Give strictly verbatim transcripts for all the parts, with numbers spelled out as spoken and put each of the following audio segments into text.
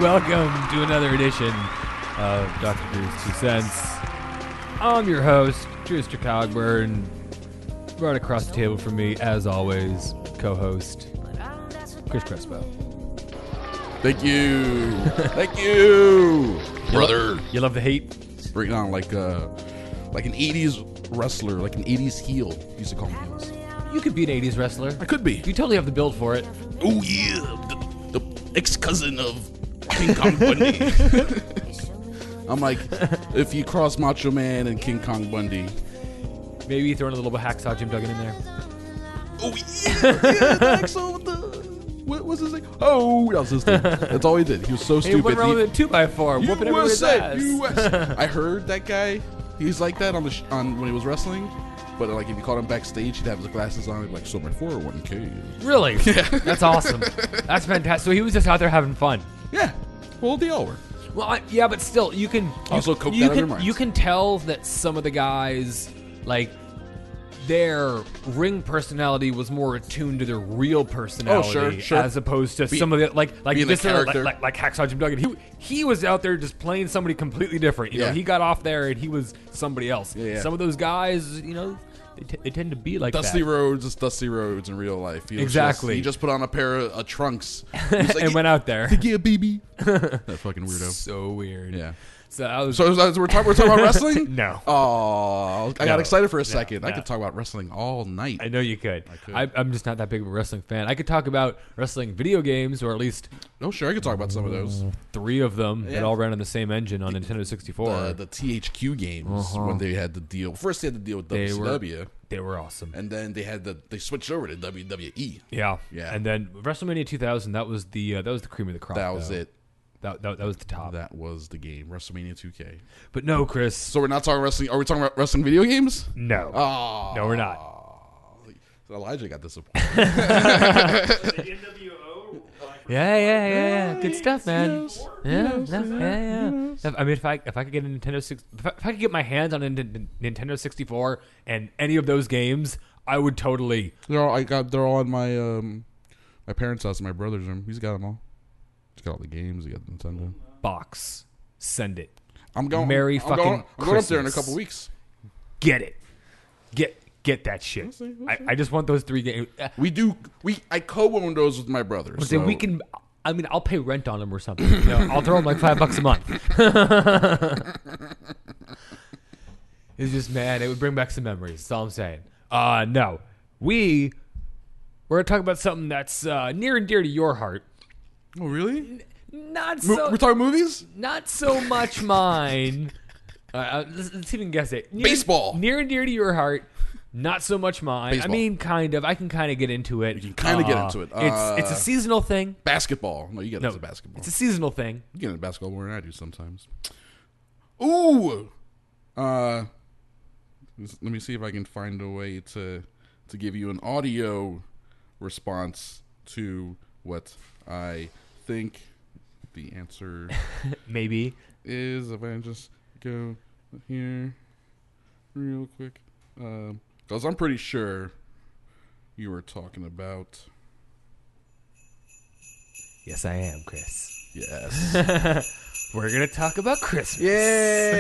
welcome to another edition of Doctor Drew's Two Cents. I'm your host, Drewster Cogburn. Right across the table from me, as always, co-host Chris Crespo. Thank you. Thank you, brother. You, you love the hate? Bring on like uh, like an eighties wrestler, like an eighties heel. You used to call me heels. You could be an eighties wrestler. I could be. You totally have the build for it. Oh yeah, the, the ex-cousin of King Kong Bundy. I'm like, if you cross Macho Man and King Kong Bundy. Maybe throwing a little bit of Hacksaw Jim Duggan in there. Oh yeah, yeah, the Hacksaw with the, what was his name? Oh, that was his thing. That's all he did. He was so He stupid. went around He- with a two by four, whooping everybody's U S A, ass. U S A. I heard that guy. He's like that on the sh- on when he was wrestling. But like if you caught him backstage, he'd have his glasses on. He'd be like, so my four oh one k. Really? Yeah. That's awesome. That's fantastic. So he was just out there having fun. Yeah. Well, they all were. Well, I, yeah, but still, you can you, Also coked you out of can, their minds. you can tell that some of the guys, like, their ring personality was more attuned to their real personality, Oh, sure, sure. as opposed to Be- some of the like like being the this like, character. like like Hacksaw Jim Duggan. He he was out there just playing somebody completely different. You know, Yeah. he got off there and he was somebody else. Yeah, yeah. Some of those guys, you know, they, t- they tend to be like Dusty that. Rhodes is Dusty Rhodes in real life. He was Exactly. Just, he just put on a pair of uh, trunks He was like, and went out there. yeah, baby. That fucking weirdo. So weird. Yeah. So that was So, so we're, talking, we're talking about wrestling? no. Oh, I No. got excited for a No, second. I no. could talk about wrestling all night. I know you could. I could. I, I'm just not that big of a wrestling fan. I could talk about wrestling video games, or at least Oh, sure. I could talk about some of those. three of them that Yeah. all ran on the same engine on Nintendo sixty-four. Uh, the T H Q games Uh-huh. when they had to deal. First, they had to deal with They W C were- W, they were awesome. and then they had the they switched over to W W E. Yeah, Yeah. And then WrestleMania two thousand. That was the uh, that was the cream of the crop. That was though. it. That, that that was the top. That was the game. WrestleMania two K. But no, Chris. So we're not talking wrestling. Are we talking about wrestling video games? No. Oh, No, we're not. So Elijah got disappointed. Yeah, yeah, yeah, yeah. Good stuff, man. Yes. Yeah, Yes. yeah, yeah, yeah. Yes. If- I mean, if I if I could get a Nintendo six, if I, if I could get my hands on a Nin- Nintendo sixty-four and any of those games, I would totally. They're all, I got. They're all in my um, my parents' house and my brother's room. He's got them all. He's got all the games. He got the Nintendo. Box. Send it. I'm going. Merry I'm fucking going, I'm going up there in a Christmas. couple weeks. Get it. Get get that shit. We'll see, we'll I, see. I just want those three games. Uh, We do. We I co-own those with my brother. so So we can. I mean, I'll pay rent on them or something. You know, I'll throw them like five bucks a month. It's just, man, it would bring back some memories. That's all I'm saying. Uh, no, we we're gonna talk about something that's uh, near and dear to your heart. Oh really? Not Mo- so. we're talking movies. Not so much mine. Uh, uh, let's, let's even guess it. Near, Baseball. Near and dear to your heart. Not so much mine. Baseball. I mean, kind of. I can kind of get into it. You can kinda get Uh, into it. It's Uh, it's a seasonal thing. Basketball. No, you get No, into basketball. it's a seasonal thing. You get into basketball more than I do sometimes. Ooh. Uh. Let me see if I can find a way to to give you an audio response to what I think the answer Maybe. is. If I just go here real quick, because I'm pretty sure you were talking about. Yes, I am, Chris. Yes. We're gonna talk about Christmas. Yay!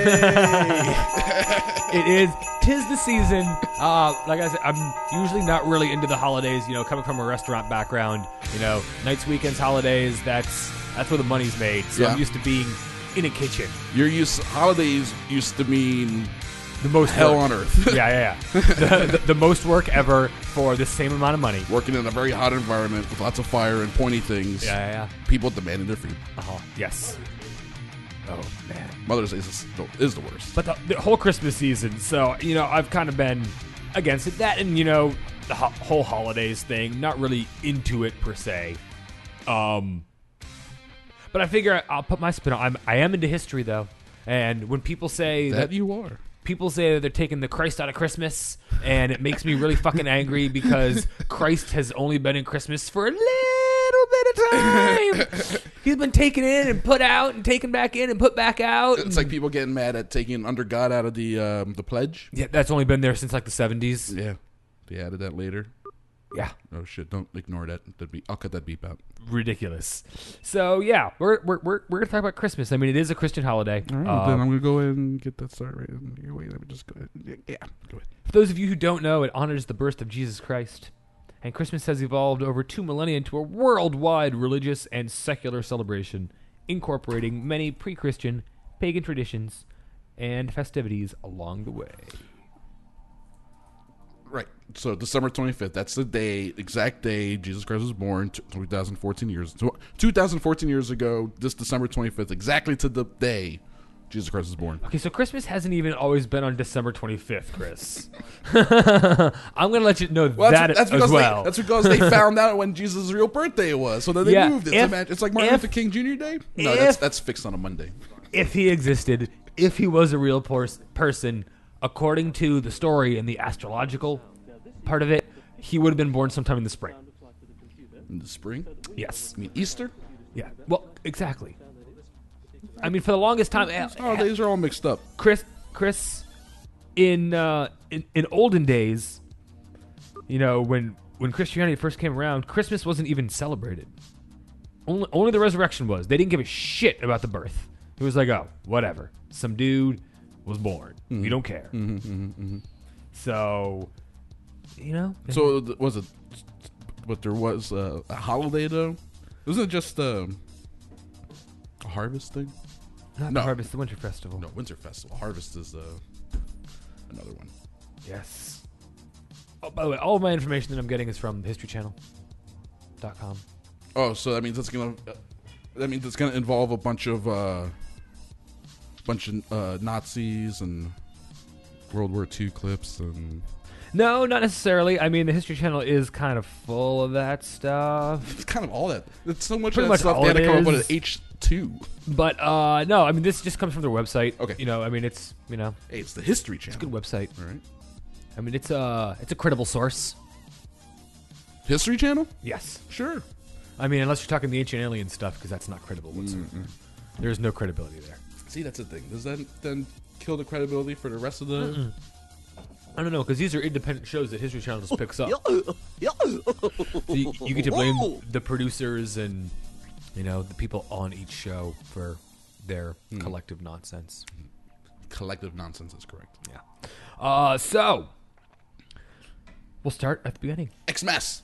It is. Tis the season. Uh, like I said, I'm usually not really into the holidays. You know, coming from a restaurant background, you know, nights, weekends, holidays. That's that's where the money's made. So Yeah. I'm used to being in a kitchen. You're used. Holidays used to mean The most hell work. on earth. Yeah, yeah, yeah. the, the, the most work ever for the same amount of money. Working in a very hot environment with lots of fire and pointy things. Yeah, yeah, People demanding their food. yeah. Uh-huh. Yes. Oh man. Mother's Day is, is the worst. But the, the whole Christmas season, so, you know, I've kind of been against it. That and, you know, the ho- whole holidays thing, not really into it per se. Um, but I figure I'll put my spin on I'm, I am into history, though. And when people say that that, you are. people say that they're taking the Christ out of Christmas, and it makes me really fucking angry because Christ has only been in Christmas for a little bit of time. He's been taken in and put out and taken back in and put back out. It's like people getting mad at taking under God out of the um, the pledge. Yeah, that's only been there since like the seventies. Yeah, they added that later. Yeah. Oh shit! Don't ignore that. That beep. I'll cut that beep out. Ridiculous. So yeah, we're we're we're we're gonna talk about Christmas. I mean, it is a Christian holiday. All right, Uh, then I'm gonna go ahead and get that started. Right. Wait, let me just go ahead. Yeah, go ahead. For those of you who don't know, it honors the birth of Jesus Christ, and Christmas has evolved over two millennia into a worldwide religious and secular celebration, incorporating many pre-Christian, pagan traditions, and festivities along the way. Right. So December twenty-fifth, that's the day, exact day Jesus Christ was born, two thousand fourteen years. two thousand fourteen years ago, this December twenty-fifth, exactly to the day Jesus Christ was born. Okay, so Christmas hasn't even always been on December twenty-fifth, Chris. I'm going to let you know Well, that that's, that's as because well. They, that's because they found out when Jesus' real birthday was, so then they Yeah, moved it. if- It's, it's like Martin if- Luther King Junior Day? No, if- that's, that's fixed on a Monday. If he existed, if he was a real pers- person, according to the story and the astrological part of it, he would have been born sometime in the spring. In the spring? Yes. I mean, Easter? Yeah. Well, exactly. I mean, for the longest time, eh, Holidays are all mixed up. Chris, Chris, in uh, in in olden days, you know, when when Christianity first came around, Christmas wasn't even celebrated. Only only the resurrection was. They didn't give a shit about the birth. It was like, oh, whatever. Some dude was born. Mm-hmm. We don't care. Mm-hmm, mm-hmm, mm-hmm. So, you know. So th- was it? But there was uh, a holiday though. Wasn't it just um, a harvest thing? Not No. the Harvest, the Winter Festival. No, Winter Festival. Harvest is uh, another one. Yes. Oh, by the way, all of my information that I'm getting is from history channel dot com. Oh, so that means it's gonna. Uh, that means it's gonna involve a bunch of uh, bunch of uh, Nazis and World War Two clips and. No, not necessarily. I mean, the History Channel is kind of full of that stuff. It's kind of all that. It's so much Pretty of that much stuff. all They had it to come up with is. an H two. But, uh, no, I mean, this just comes from their website. Okay. You know, I mean, it's, you know, Hey, it's the History Channel. it's a good website. All right. I mean, it's a, it's a credible source. History Channel? Yes. Sure. I mean, unless you're talking the ancient alien stuff, because that's not credible whatsoever. There's no credibility there. See, that's the thing. Does that then kill the credibility for the rest of the? Mm-mm. I don't know, because these are independent shows that History Channel just picks up. So you, you get to blame the producers and, you know, the people on each show for their collective nonsense. Collective nonsense is correct. Yeah. Uh, so, we'll start at the beginning. Xmas.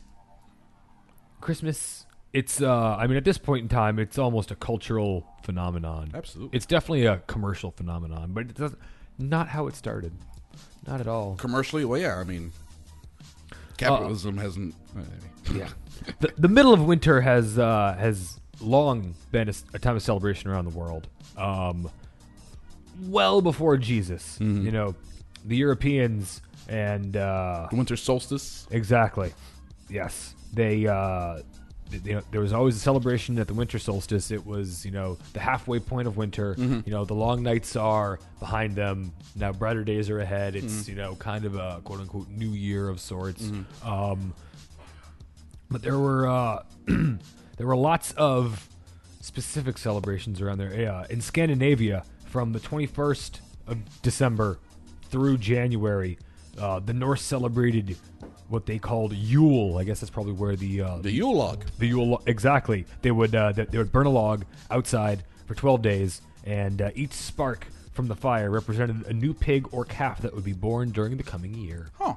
Christmas, it's, uh, I mean, at this point in time, it's almost a cultural phenomenon. Absolutely. It's definitely a commercial phenomenon, but it doesn't, not how it started. Not at all. Commercially, well, yeah. I mean, capitalism hasn't. Uh, Yeah. the, the middle of winter has uh, has long been a, a time of celebration around the world. Um, well before Jesus. Mm-hmm. You know, the Europeans and... Uh, the winter solstice. exactly. Yes. They... Uh, you know, there was always a celebration at the winter solstice. It was, you know, the halfway point of winter. Mm-hmm. You know, the long nights are behind them. Now brighter days are ahead. It's, Mm-hmm. you know, kind of a quote-unquote new year of sorts. Um, but there were uh, there were lots of specific celebrations around there. Uh, in Scandinavia, from the twenty-first of December through January, uh, the Norse celebrated what they called Yule. I guess that's probably where the uh, The Yule log. the Yule exactly. They would uh, they, they would burn a log outside for twelve days, and uh, each spark from the fire represented a new pig or calf that would be born during the coming year. Huh.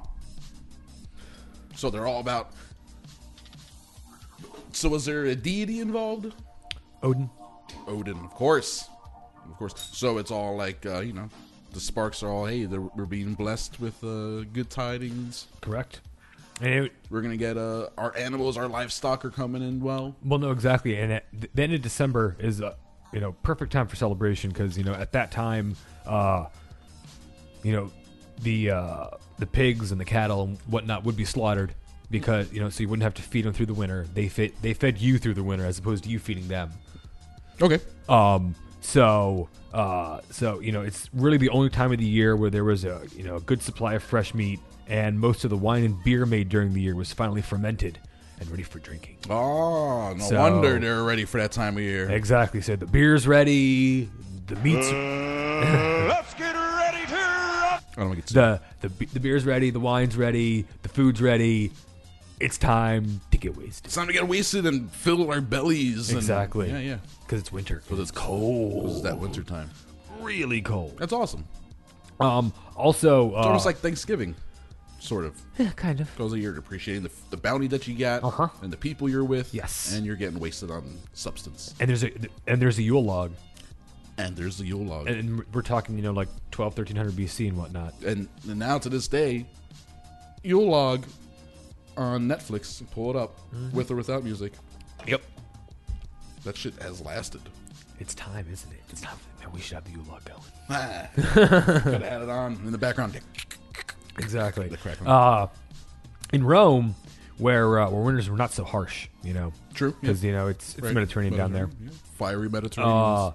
So they're all about. So was there a deity involved? Odin. Odin, of course, of course. So it's all like uh, you know, the sparks are all hey, they're, we're being blessed with uh, good tidings. Correct. And it, We're gonna get uh, our animals, our livestock are coming in well. well, no, exactly. And at the end of December is a you know perfect time for celebration because you know at that time, uh, you know, the uh, the pigs and the cattle and whatnot would be slaughtered because you know so you wouldn't have to feed them through the winter. They fit they fed you through the winter as opposed to you feeding them. Okay. Um. So, uh, so you know, it's really the only time of the year where there was a you know a good supply of fresh meat, and most of the wine and beer made during the year was finally fermented and ready for drinking. Oh, no So- wonder they're ready for that time of year. Exactly. So the beer's ready, the meat's Let's get ready to rock. I don't get the the be- the beer's ready, the wine's ready, the food's ready. it's time to get wasted. It's time to get wasted and fill our bellies. And, Exactly. yeah, yeah. Because it's winter. Because it's cold. Because it's that winter time. Really cold. That's awesome. Um. Also, uh, It's almost like Thanksgiving, sort of. yeah, kind of. Because you're appreciating the, the bounty that you got Uh-huh. and the people you're with. Yes. And you're getting wasted on substance. And there's a and there's a Yule log, And there's the Yule log. and we're talking, you know, like twelve, thirteen hundred B C and whatnot. And, and now to this day, Yule log on Netflix, pull it up, Mm-hmm. with or without music. Yep. That shit has lasted. It's time, isn't it? It's time. Man, we should have the Yule log going. Ah, could have had it on in the background. Exactly. The crackling. Uh, in Rome, where uh, where winters were not so harsh, you know, True. yeah. because you know it's it's Right. Mediterranean down there. Yeah. Fiery Mediterranean. Uh,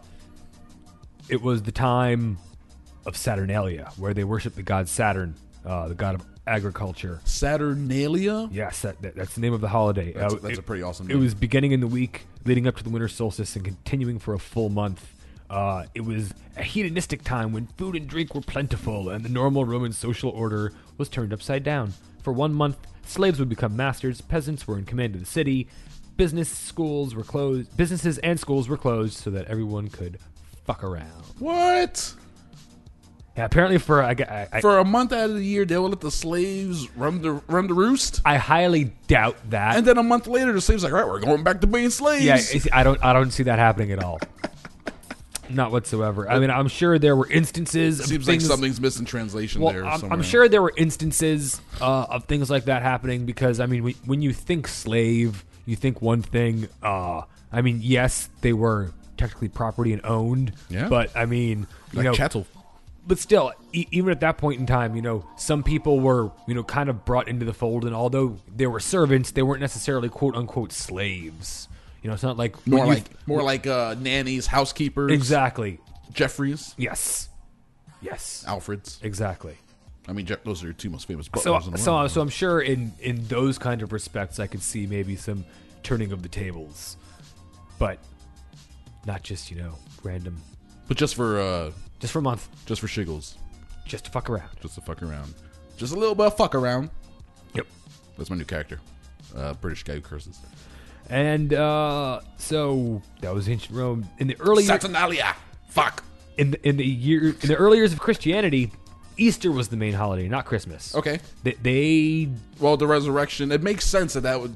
it was the time of Saturnalia, where they worship the god Saturn, uh, the god of agriculture. Saturnalia? Yes, that, that, that's the name of the holiday. That's, Uh, that's it, a pretty awesome It name. was beginning in the week leading up to the winter solstice and continuing for a full month. Uh, it was a hedonistic time when food and drink were plentiful and the normal Roman social order was turned upside down. For one month, slaves would become masters, peasants were in command of the city, business schools were closed, businesses and schools were closed so that everyone could fuck around. What? Yeah, apparently for I, I, I, For a month out of the year, they will let the slaves run the run the roost, I highly doubt that. and then a month later, the slaves are like, all right, we're going back to being slaves. Yeah, it's- I don't. I don't see that happening at all. Not whatsoever. I mean, I'm sure there were instances. Of Seems things, like something's missing translation Well, there. I'm, somewhere. I'm sure there were instances uh, of things like that happening because I mean, when, when you think slave, you think one thing. Uh, I mean, yes, they were technically property and owned. Yeah. But I mean, you like know, chattel. but still, e- even at that point in time, you know, some people were, you know, kind of brought into the fold, and although they were servants, they weren't necessarily quote unquote slaves. You know, it's not like More when you- like more like uh, nannies, housekeepers, exactly. Jeffries, Yes. Yes. Alfreds. Exactly. I mean, Jeff, those are your two most famous butlers So, in the so, world. so I'm sure in, in those kind of respects, I could see maybe some turning of the tables, but not just, you know, random, But just for uh, just for a month, just for shiggles, just to fuck around. just to fuck around, just a little bit of fuck around. Yep. That's my new character, uh, British guy who curses. And uh, so that was ancient Rome. In the early year, Saturnalia. Fuck. in the, in the year in the early years of Christianity, Easter was the main holiday, not Christmas. Okay. They, they Well, the resurrection. It makes sense that that would,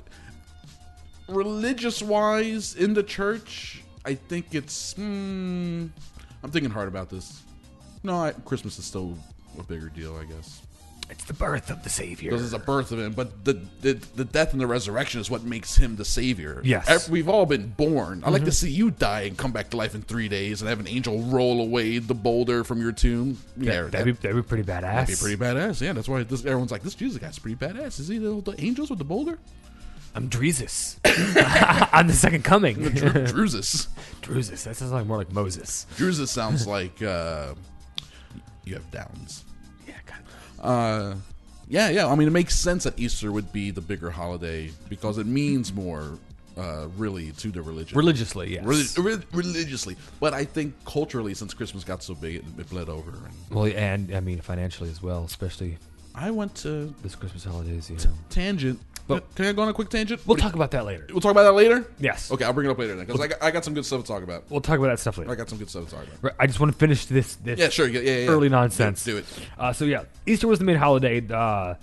religious wise, in the church. I think it's. Hmm, I'm thinking hard about this. No, I, Christmas is still a bigger deal, I guess, it's the birth of the Savior. because it's a birth of him. But the, the the death and the resurrection is what makes him the savior. Yes. Ev- we've all been born. I like to see you die and come back to life in three days, and have an angel roll away the boulder from your tomb. Yeah, that'd be, that'd be pretty badass. That'd be pretty badass. Yeah, that's why this, everyone's like, this Jesus guy's pretty badass. Is he the, the angels with the boulder? I'm Drusus. I'm the second coming. Dru- Drusus. Drusus. That sounds like more like Moses. Drusus sounds like uh, you have downs. Yeah, kind of. Uh, yeah, yeah. I mean, it makes sense that Easter would be the bigger holiday because it means more, uh, really, to the religion. Religiously, yes. Reli- re- religiously. But I think culturally, since Christmas got so big, it, it bled over. And Well, and I mean financially as well, especially I went to this Christmas holidays. You know, tangent. But- Can I go on a quick tangent? we'll What do talk about that later. you- We'll talk about that later? Yes. Okay, I'll bring it up later then because I, got, I got some good stuff to talk about. We'll talk about that stuff I later. got some good stuff to talk about. Right, I just want to finish this. this Yeah, sure. Yeah, yeah, yeah. Early nonsense. Do it. Uh, so yeah, Easter was the main holiday. Uh,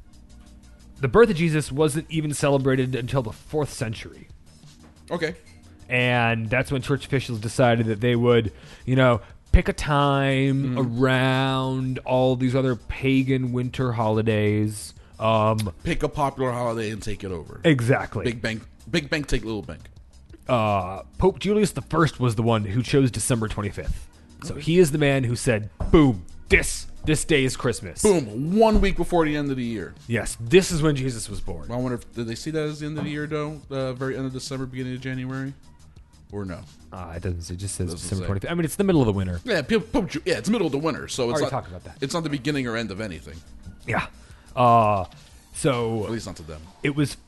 the birth of Jesus wasn't even celebrated until the fourth century. Okay. And that's when church officials decided that they would, you know, pick a time around all these other pagan winter holidays. Um, Pick a popular holiday and take it over. exactly. Big bank, big bank, take little bank. Uh, Pope Julius the First was the one who chose December twenty-fifth. So he is the man who said, "Boom, this this day is Christmas." Boom! One week before the end of the year. Yes, this is when Jesus was born. I wonder if did they see that as the end of the year though? Uh, very end of December, beginning of January, or no? Uh, it doesn't. It just says Doesn't December say. twenty-fifth. I mean, it's the middle of the winter. Yeah, Pope, Pope Ju- yeah, it's middle of the winter, so it's Already not talked about that. It's not the beginning or end of anything. Yeah. Uh, At so least not to them. it was.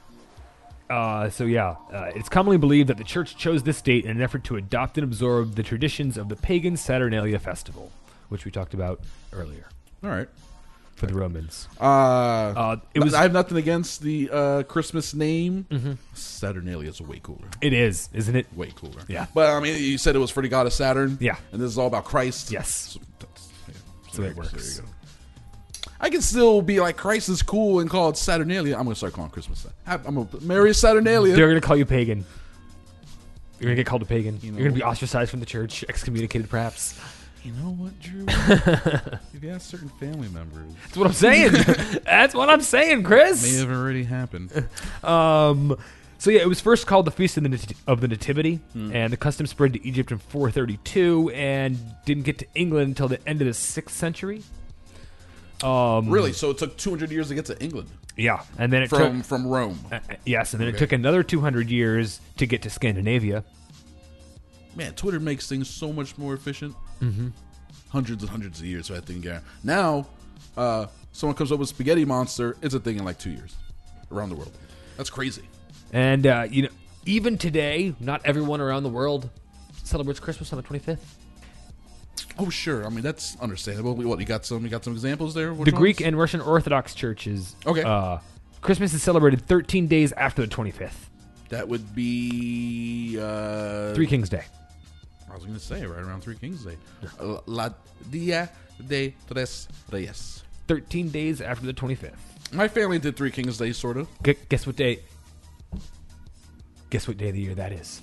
Uh, so yeah, uh, it's commonly believed that the church chose this date in an effort to adopt and absorb the traditions of the pagan Saturnalia festival, which we talked about earlier. All right. for the Romans. Uh, Uh, it was. I have nothing against the uh, Christmas name. Mm-hmm. Saturnalia is way cooler. It is, isn't it? Way cooler. Yeah. But I mean, you said it was for the god of Saturn. Yeah. And this is all about Christ. Yes. So that's, yeah. So there- it works. There you go. I can still be like, Christ is cool and call it Saturnalia. I'm going to start calling Christmas. I'm going to marry Saturnalia. They're going to call you pagan. You're going to get called a pagan. You You know- are going to be ostracized from the church, excommunicated perhaps. You know what, Drew? You've got certain family members. That's what I'm saying. That's what I'm saying, Chris. May have already happened. Um, so yeah, it was first called the Feast of the, Nat- of the Nativity, and the custom spread to Egypt in four thirty-two, and didn't get to England until the end of the sixth century. Um, Really? So it took two hundred years to get to England Yeah, and then it from took from Rome. uh, yes, and then it Okay. took another two hundred years to get to Scandinavia. Man, Twitter makes things so much more efficient. Mm-hmm. Hundreds and hundreds of years for that thing. Yeah. Now, uh, someone comes up with Spaghetti Monster. It's a thing in like two years around the world. That's crazy. And uh, you know, even today, not everyone around the world celebrates Christmas on the twenty-fifth. Oh, sure. I mean, that's understandable. What you got? Some you got some examples there. Which The Greek ones? and Russian Orthodox churches. Okay. Uh, Christmas is celebrated thirteen days after the twenty-fifth. That would be uh, Three Kings Day. I was going to say right around Three Kings Day. Uh, La Dia de Tres Reyes. thirteen days after the twenty-fifth. My family did Three Kings Day, sort of. Gu- guess what day? Guess what day of the year that is?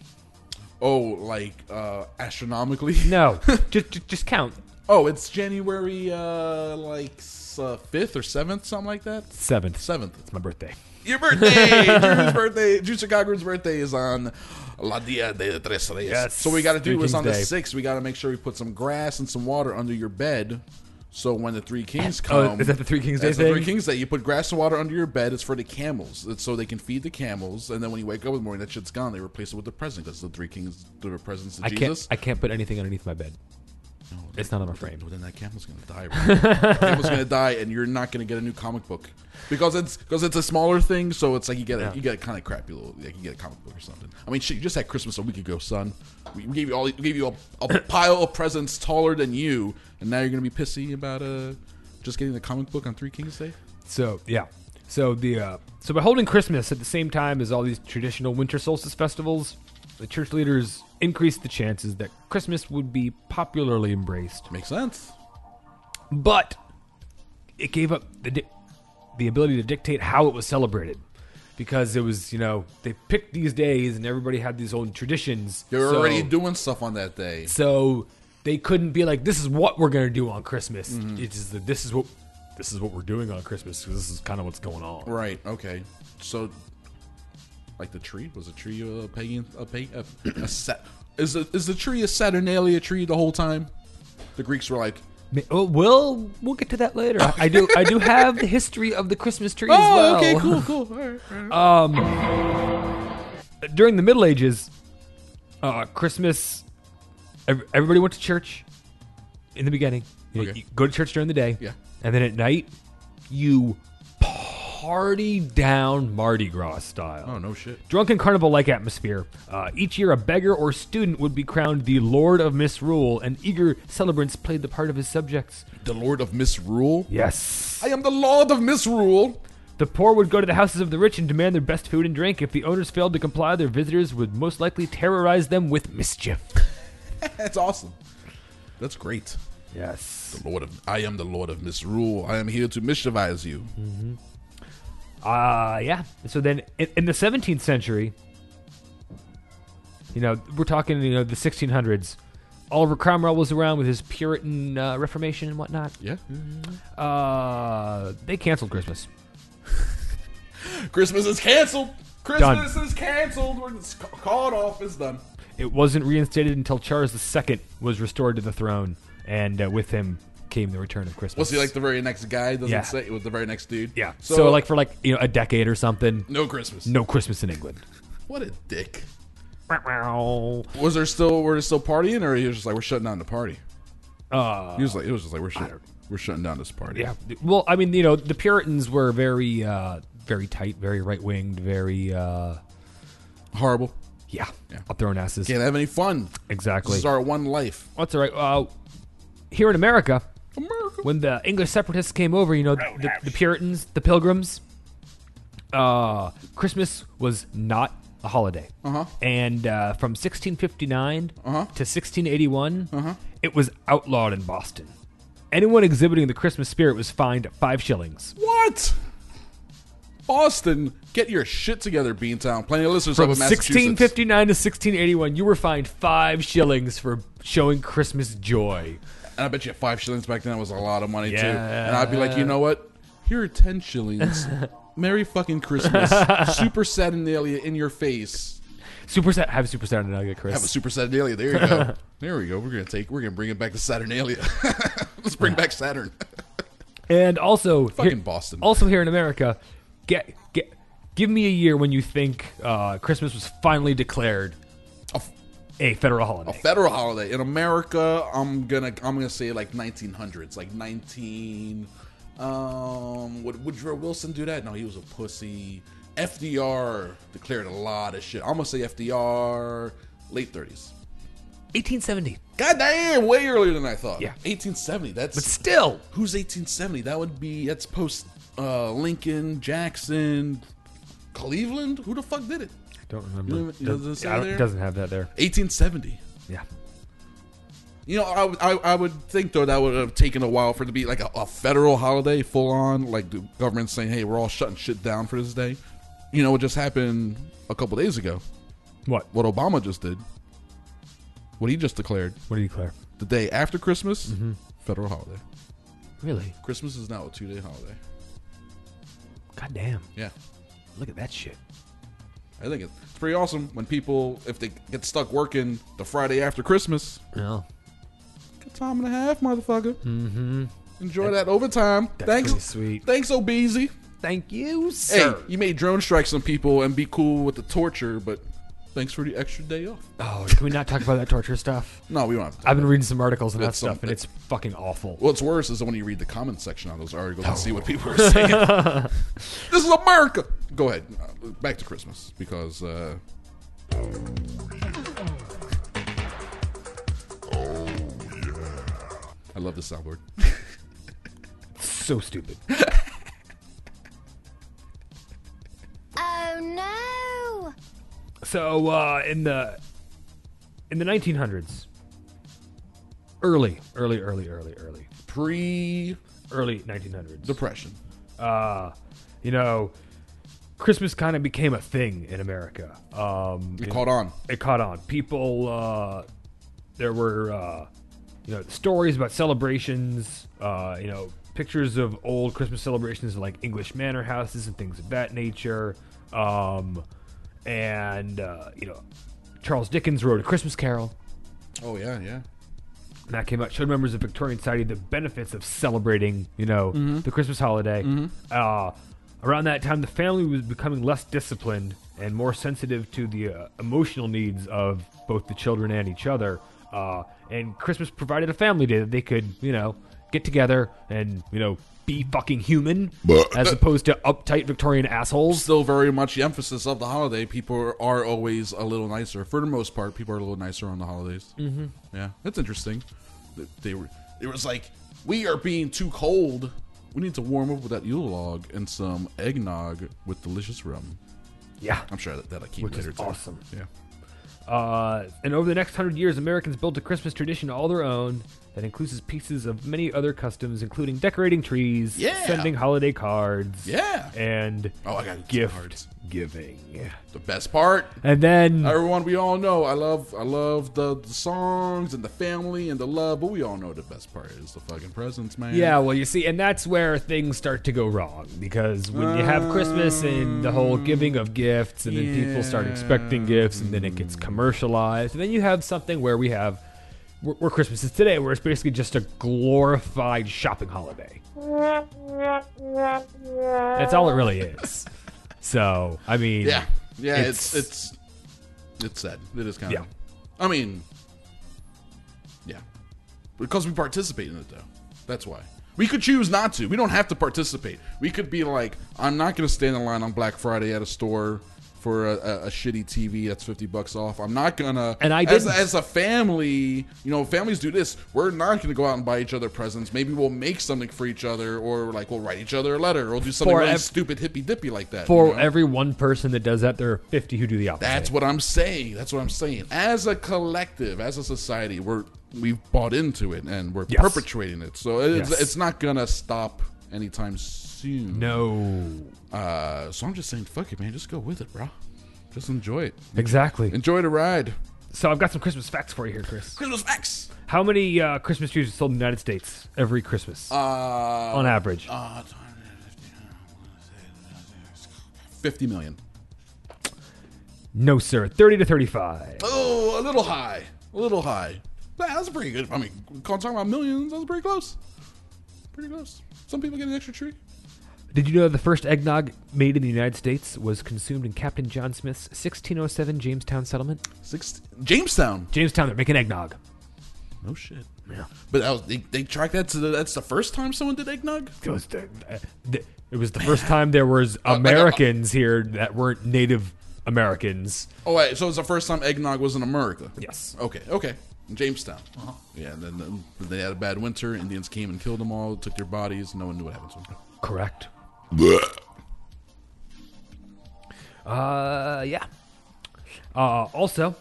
Oh, like uh, astronomically? No, just, just just count. Oh, it's January uh, like uh, fifth or seventh, something like that. Seventh. Seventh. It's my birthday. Your birthday, Drew's birthday, Drew Chicago's birthday is on La Dia de Tres Reyes. Yes. So what we got to do Three is Kings on the Day. sixth, we got to make sure we put some grass and some water under your bed. So when the Three Kings Oh, come, is that the Three Kings Day that's the thing? Three Kings Day. You put grass and water under your bed. It's for the camels. It's so they can feed the camels. And then when you wake up in the morning, that shit's gone. They replace it with the present. That's the Three Kings, the presents of I Jesus. can't. I can't put anything underneath my bed. It's not on a frame. Well, then that camel's gonna die. Right? That camel's gonna die, and you're not gonna get a new comic book because it's because it's a smaller thing. So it's like you get a, Yeah. you get a kind of crappy little like you get a comic book or something. I mean, shit, you just had Christmas a week ago, son. We, we gave you all we gave you a, a pile of presents taller than you, and now you're gonna be pissy about uh just getting the comic book on Three Kings Day. So yeah. So the uh, so by holding Christmas at the same time as all these traditional winter solstice festivals, the church leaders increased the chances that Christmas would be popularly embraced. Makes sense. But it gave up the di- the ability to dictate how it was celebrated, because it was, you know, they picked these days and everybody had these own traditions. You're so, already doing stuff on that day. so they couldn't be like, this is what we're going to do on Christmas. Mm-hmm. It's just that this is what this is what we're doing on Christmas, because this is kind of what's going on. Right. Okay. So, like the tree was a tree a pagan a pagan a, a sa- is a, is the tree a Saturnalia tree the whole time? The Greeks were like, Ma- Oh, we'll we'll get to that later. I, I do I do have the history of the Christmas tree as oh, well. okay, cool, cool. All right, all right. Um, during the Middle Ages, uh, Christmas, ev- everybody went to church in the beginning. You, know, Okay. you go to church during the day, Yeah. and then at night, you party down Mardi Gras style. Oh no shit. Drunken carnival-like atmosphere. Uh, each year, a beggar or student would be crowned the Lord of Misrule, and eager celebrants played the part of his subjects. The Lord of Misrule. Yes. I am the Lord of Misrule. The poor would go to the houses of the rich and demand their best food and drink. If the owners failed to comply, their visitors would most likely terrorize them with mischief. That's awesome. That's great. Yes. The Lord of I am the Lord of Misrule. I am here to mischievise you. Uh, yeah. So then in, in the seventeenth century, you know, we're talking, you know, the sixteen hundreds. Oliver Cromwell was around with his Puritan uh, Reformation and whatnot. Yeah. Uh, they canceled Christmas. Christmas is canceled. Christmas is canceled. We're it's ca- called off. It's done. It wasn't reinstated until Charles the Second was restored to the throne, and uh, with him came the return of Christmas. Was he like the very next guy? Doesn't Yeah. say it was the very next dude. Yeah. So, So, like for like you know a decade or something, no Christmas. no Christmas in England. What a dick. Uh, Was there still were they still partying, or he was just like we're shutting down the party? He was like it was just like we're shut, we're shutting down this party. yeah. Well, I mean, you know, the Puritans were very, uh, very tight, very right winged, very, uh, Horrible. yeah, Yeah. up their own asses. Can't have any fun. Exactly. This is our one life. That's all right. Uh, here in America, America. when the English separatists came over, you know, the, the Puritans, the Pilgrims, uh, Christmas was not a holiday. Uh-huh. And uh, from sixteen fifty-nine Uh-huh. to sixteen eighty-one, Uh-huh. it was outlawed in Boston. Anyone exhibiting the Christmas spirit was fined five shillings. What? Boston, get your shit together, Beantown. Plenty of listeners From up in Massachusetts. sixteen fifty-nine to sixteen eighty-one, you were fined five shillings for showing Christmas joy. And I bet you five shillings back then was a lot of money, too. Yeah. And I'd be like, you know what? Here are ten shillings. Merry fucking Christmas. Super Saturnalia in your face. Super Sat, have Super Saturnalia, Chris. Have a Super Saturnalia. There you go. There we go. We're gonna take. We're gonna bring it back to Saturnalia. Let's bring back Saturn. And also, Fucking here, Boston. Also here in America, get get give me a year when you think uh, Christmas was finally declared A, f- a federal holiday. a federal holiday in America. I'm gonna. I'm gonna say like nineteen hundreds, like nineteen. Um, would Woodrow Wilson do that? No, he was a pussy. F D R declared a lot of shit. I'm gonna say F D R late thirties. eighteen seventy. God damn, way earlier than I thought. Yeah. eighteen seventy. That's But still, who's eighteen seventy? That would be that's post uh, Lincoln, Jackson, Cleveland. Who the fuck did it? I don't remember. You know- you know, does it say I don't- there? it doesn't have that there. eighteen seventy. Yeah. You know, I, would- I I would think though that would have taken a while for it to be like a, a federal holiday, full on, like the government saying, "Hey, we're all shutting shit down for this day." You know, what just happened a couple days ago? What? What Obama just did. What he just declared. What do you declare? The day after Christmas, Mm-hmm. federal holiday. Really? Christmas is now a two day holiday. God damn. Yeah. Look at that shit. I think it's pretty awesome when people, if they get stuck working the Friday after Christmas, No. good time and a half, motherfucker. Mm-hmm. Enjoy that overtime. That's Thanks, pretty sweet. Thanks, Obeezy. Thank you, Hey, sir. you may drone strike some people and be cool with the torture, but thanks for the extra day off. Oh, can we not talk about that torture stuff? No, we don't have to. I've been reading some articles on that That's some- stuff, and it's fucking awful. What's worse is when you read the comment section on those articles and see what people are saying. This is America. Go ahead. Uh, back to Christmas because. Uh, I love this soundboard. So stupid. Oh no! So uh, in the in the nineteen hundreds, early, early, early, early, early, Pre early nineteen hundreds. Depression. Uh, you know, Christmas kind of became a thing in America. Um, It you caught know, on. It caught on. People, uh, there were, uh, you know, stories about celebrations. Uh, you know, pictures of old Christmas celebrations, like English manor houses and things of that nature. Um, and uh, you know, Charles Dickens wrote A Christmas Carol. Oh yeah, yeah. And that came out, showed members of Victorian society the benefits of celebrating, you know, Mm-hmm. the Christmas holiday. Uh, around that time, the family was becoming less disciplined and more sensitive to the uh, emotional needs of both the children and each other. Uh, and Christmas provided a family day that they could, you know, get together and, you know, be fucking human as opposed to uptight Victorian assholes. Still very much the emphasis of the holiday. People are always a little nicer. For the most part, people are a little nicer on the holidays. Mm-hmm. Yeah, that's interesting. They, they were. It was like, we are being too cold. We need to warm up with that Yule log and some eggnog with delicious rum. Yeah. I'm sure that that'll keep Which later is too. awesome. Yeah. Uh, and over the next hundred years, Americans built a Christmas tradition all their own that includes pieces of many other customs, including decorating trees, Yeah. sending holiday cards, Yeah. and Oh, I got it. gift Cards. giving. The best part. And then, Everyone, we all know I love I love the, the songs and the family and the love, but we all know the best part is the fucking presents, man. yeah, well, you see, and that's where things start to go wrong because when you have Christmas and the whole giving of gifts, and then people start expecting gifts, and then it gets commercialized, and then you have something where we have where, where Christmas is today, where it's basically just a glorified shopping holiday. That's all it really is. So, I mean, Yeah. Yeah, It's- it's it's it's sad. It is kind Yeah. of. I mean, yeah, because we participate in it though. That's why we could choose not to. We don't have to participate. We could be like, I'm not going to stand in line on Black Friday at a store for a, a, a shitty T V that's fifty bucks off. I'm not gonna. And I as, didn't. as a family, you know, families do this. We're not gonna go out and buy each other presents. Maybe we'll make something for each other, or like we'll write each other a letter, or we'll do something For really ev- stupid, hippy dippy like that. For you know? every one person that does that, there are fifty who do the opposite. That's what I'm saying. That's what I'm saying. As a collective, as a society, we're we've bought into it and we're Yes. perpetuating it. So it's, Yes. it's not gonna stop anytime soon. No. Uh, so I'm just saying, fuck it, man. Just go with it, bro. Just enjoy it. Exactly. Enjoy the ride. So I've got some Christmas facts for you here, Chris. Christmas facts. How many uh, Christmas trees are sold in the United States every Christmas, Uh, on average? uh, fifty million. No, sir. thirty to thirty-five. Oh, a little high. A little high. Nah, that's pretty good. I mean, talking about millions, that's pretty close. Pretty close. Some people get an extra tree. Did you know the first eggnog made in the United States was consumed in Captain John Smith's sixteen oh seven Jamestown settlement? Six, Jamestown. Jamestown, they're making eggnog. No shit. Yeah. But that was, they, they tracked that to the, that's the first time someone did eggnog? It was the, uh, the- it was the first time there was Uh, Americans here that weren't Native Americans. Oh, wait. So it was the first time eggnog was in America? Yes. Okay, okay. In Jamestown. Yeah, and then then they had a bad winter. Indians came and killed them all, took their bodies. No one knew what happened to them. Correct. Uh, yeah. Uh, also,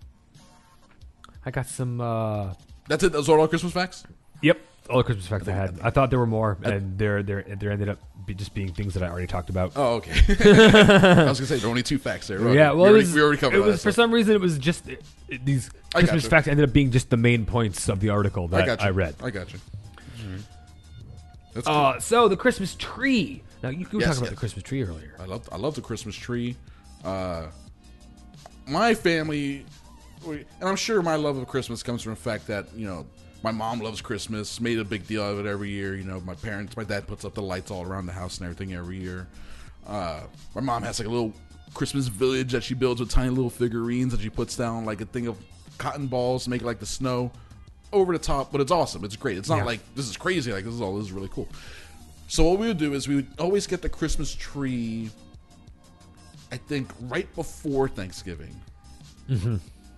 I got some. Uh, That's it. Those are all Christmas facts. yep, all the Christmas facts I had. I thought there were more, and there, there, there ended up be just being things that I already talked about. Oh, okay. I was gonna say there are only two facts there. Okay. Yeah, well, we it already, was, we already covered it all was that for stuff. some reason it was just it, it- these I Christmas gotcha. facts ended up being just the main points of the article I that got you. I read. I got you. All right. That's cool. Uh, so the Christmas tree. Now you, you were Yes, talking about yes. the Christmas tree earlier. I love I love the Christmas tree. Uh, my family, we, and I'm sure my love of Christmas comes from the fact that you know my mom loves Christmas, made a big deal of it every year. You know, my parents, my dad puts up the lights all around the house and everything every year. Uh, my mom has like a little Christmas village that she builds with tiny little figurines that she puts down like a thing of cotton balls to make it like the snow over the top. But it's awesome. It's great. It's not Yeah. like this is crazy. Like this is all this is really cool. So what we would do is we would always get the Christmas tree, I think, right before Thanksgiving. Mm-hmm.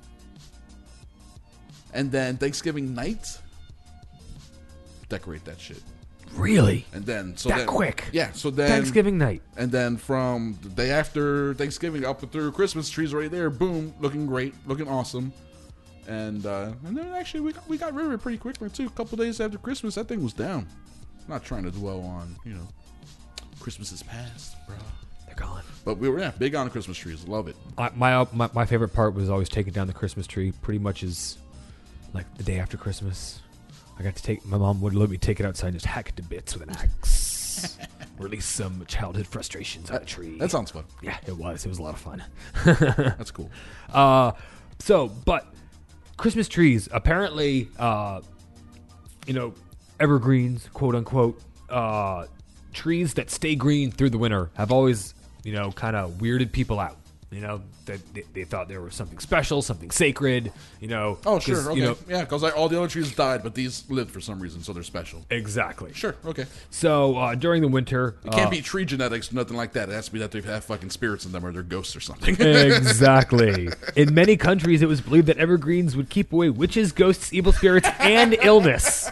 And then Thanksgiving night, decorate that shit. Really? And then so That then, quick? Yeah. So then Thanksgiving night. and then from the day after Thanksgiving up through Christmas, trees right there, boom, looking great, looking awesome. And uh, and then actually we got, we got rid of it pretty quickly too. A couple days after Christmas, that thing was down. Not trying to dwell on you know Christmas is past, bro. They're gone. But we were yeah big on Christmas trees. Love it. I, my, uh, my my favorite part was always taking down the Christmas tree. Pretty much is like the day after Christmas. I got to take my mom would let me take it outside and just hack it to bits with an axe. Release some childhood frustrations on a tree. That sounds fun. yeah, it was. It was a lot of fun. That's cool. Uh, so, but Christmas trees, apparently, uh, you know, evergreens, quote unquote, uh, trees that stay green through the winter have always, you know, kind of weirded people out. You know, that they, they thought there was something special, something sacred, you know. Oh 'cause, sure, okay, You know, yeah, because all the other trees died, but these lived for some reason, so they're special. exactly. Sure, okay. So, uh, during the winter. It can't uh, be tree genetics, nothing like that. It has to be that they have fucking spirits in them or they're ghosts or something. Exactly. In many countries, it was believed that evergreens would keep away witches, ghosts, evil spirits, and illness.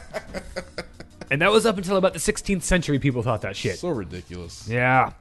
And that was up until about the sixteenth century. People thought that shit. So ridiculous. Yeah.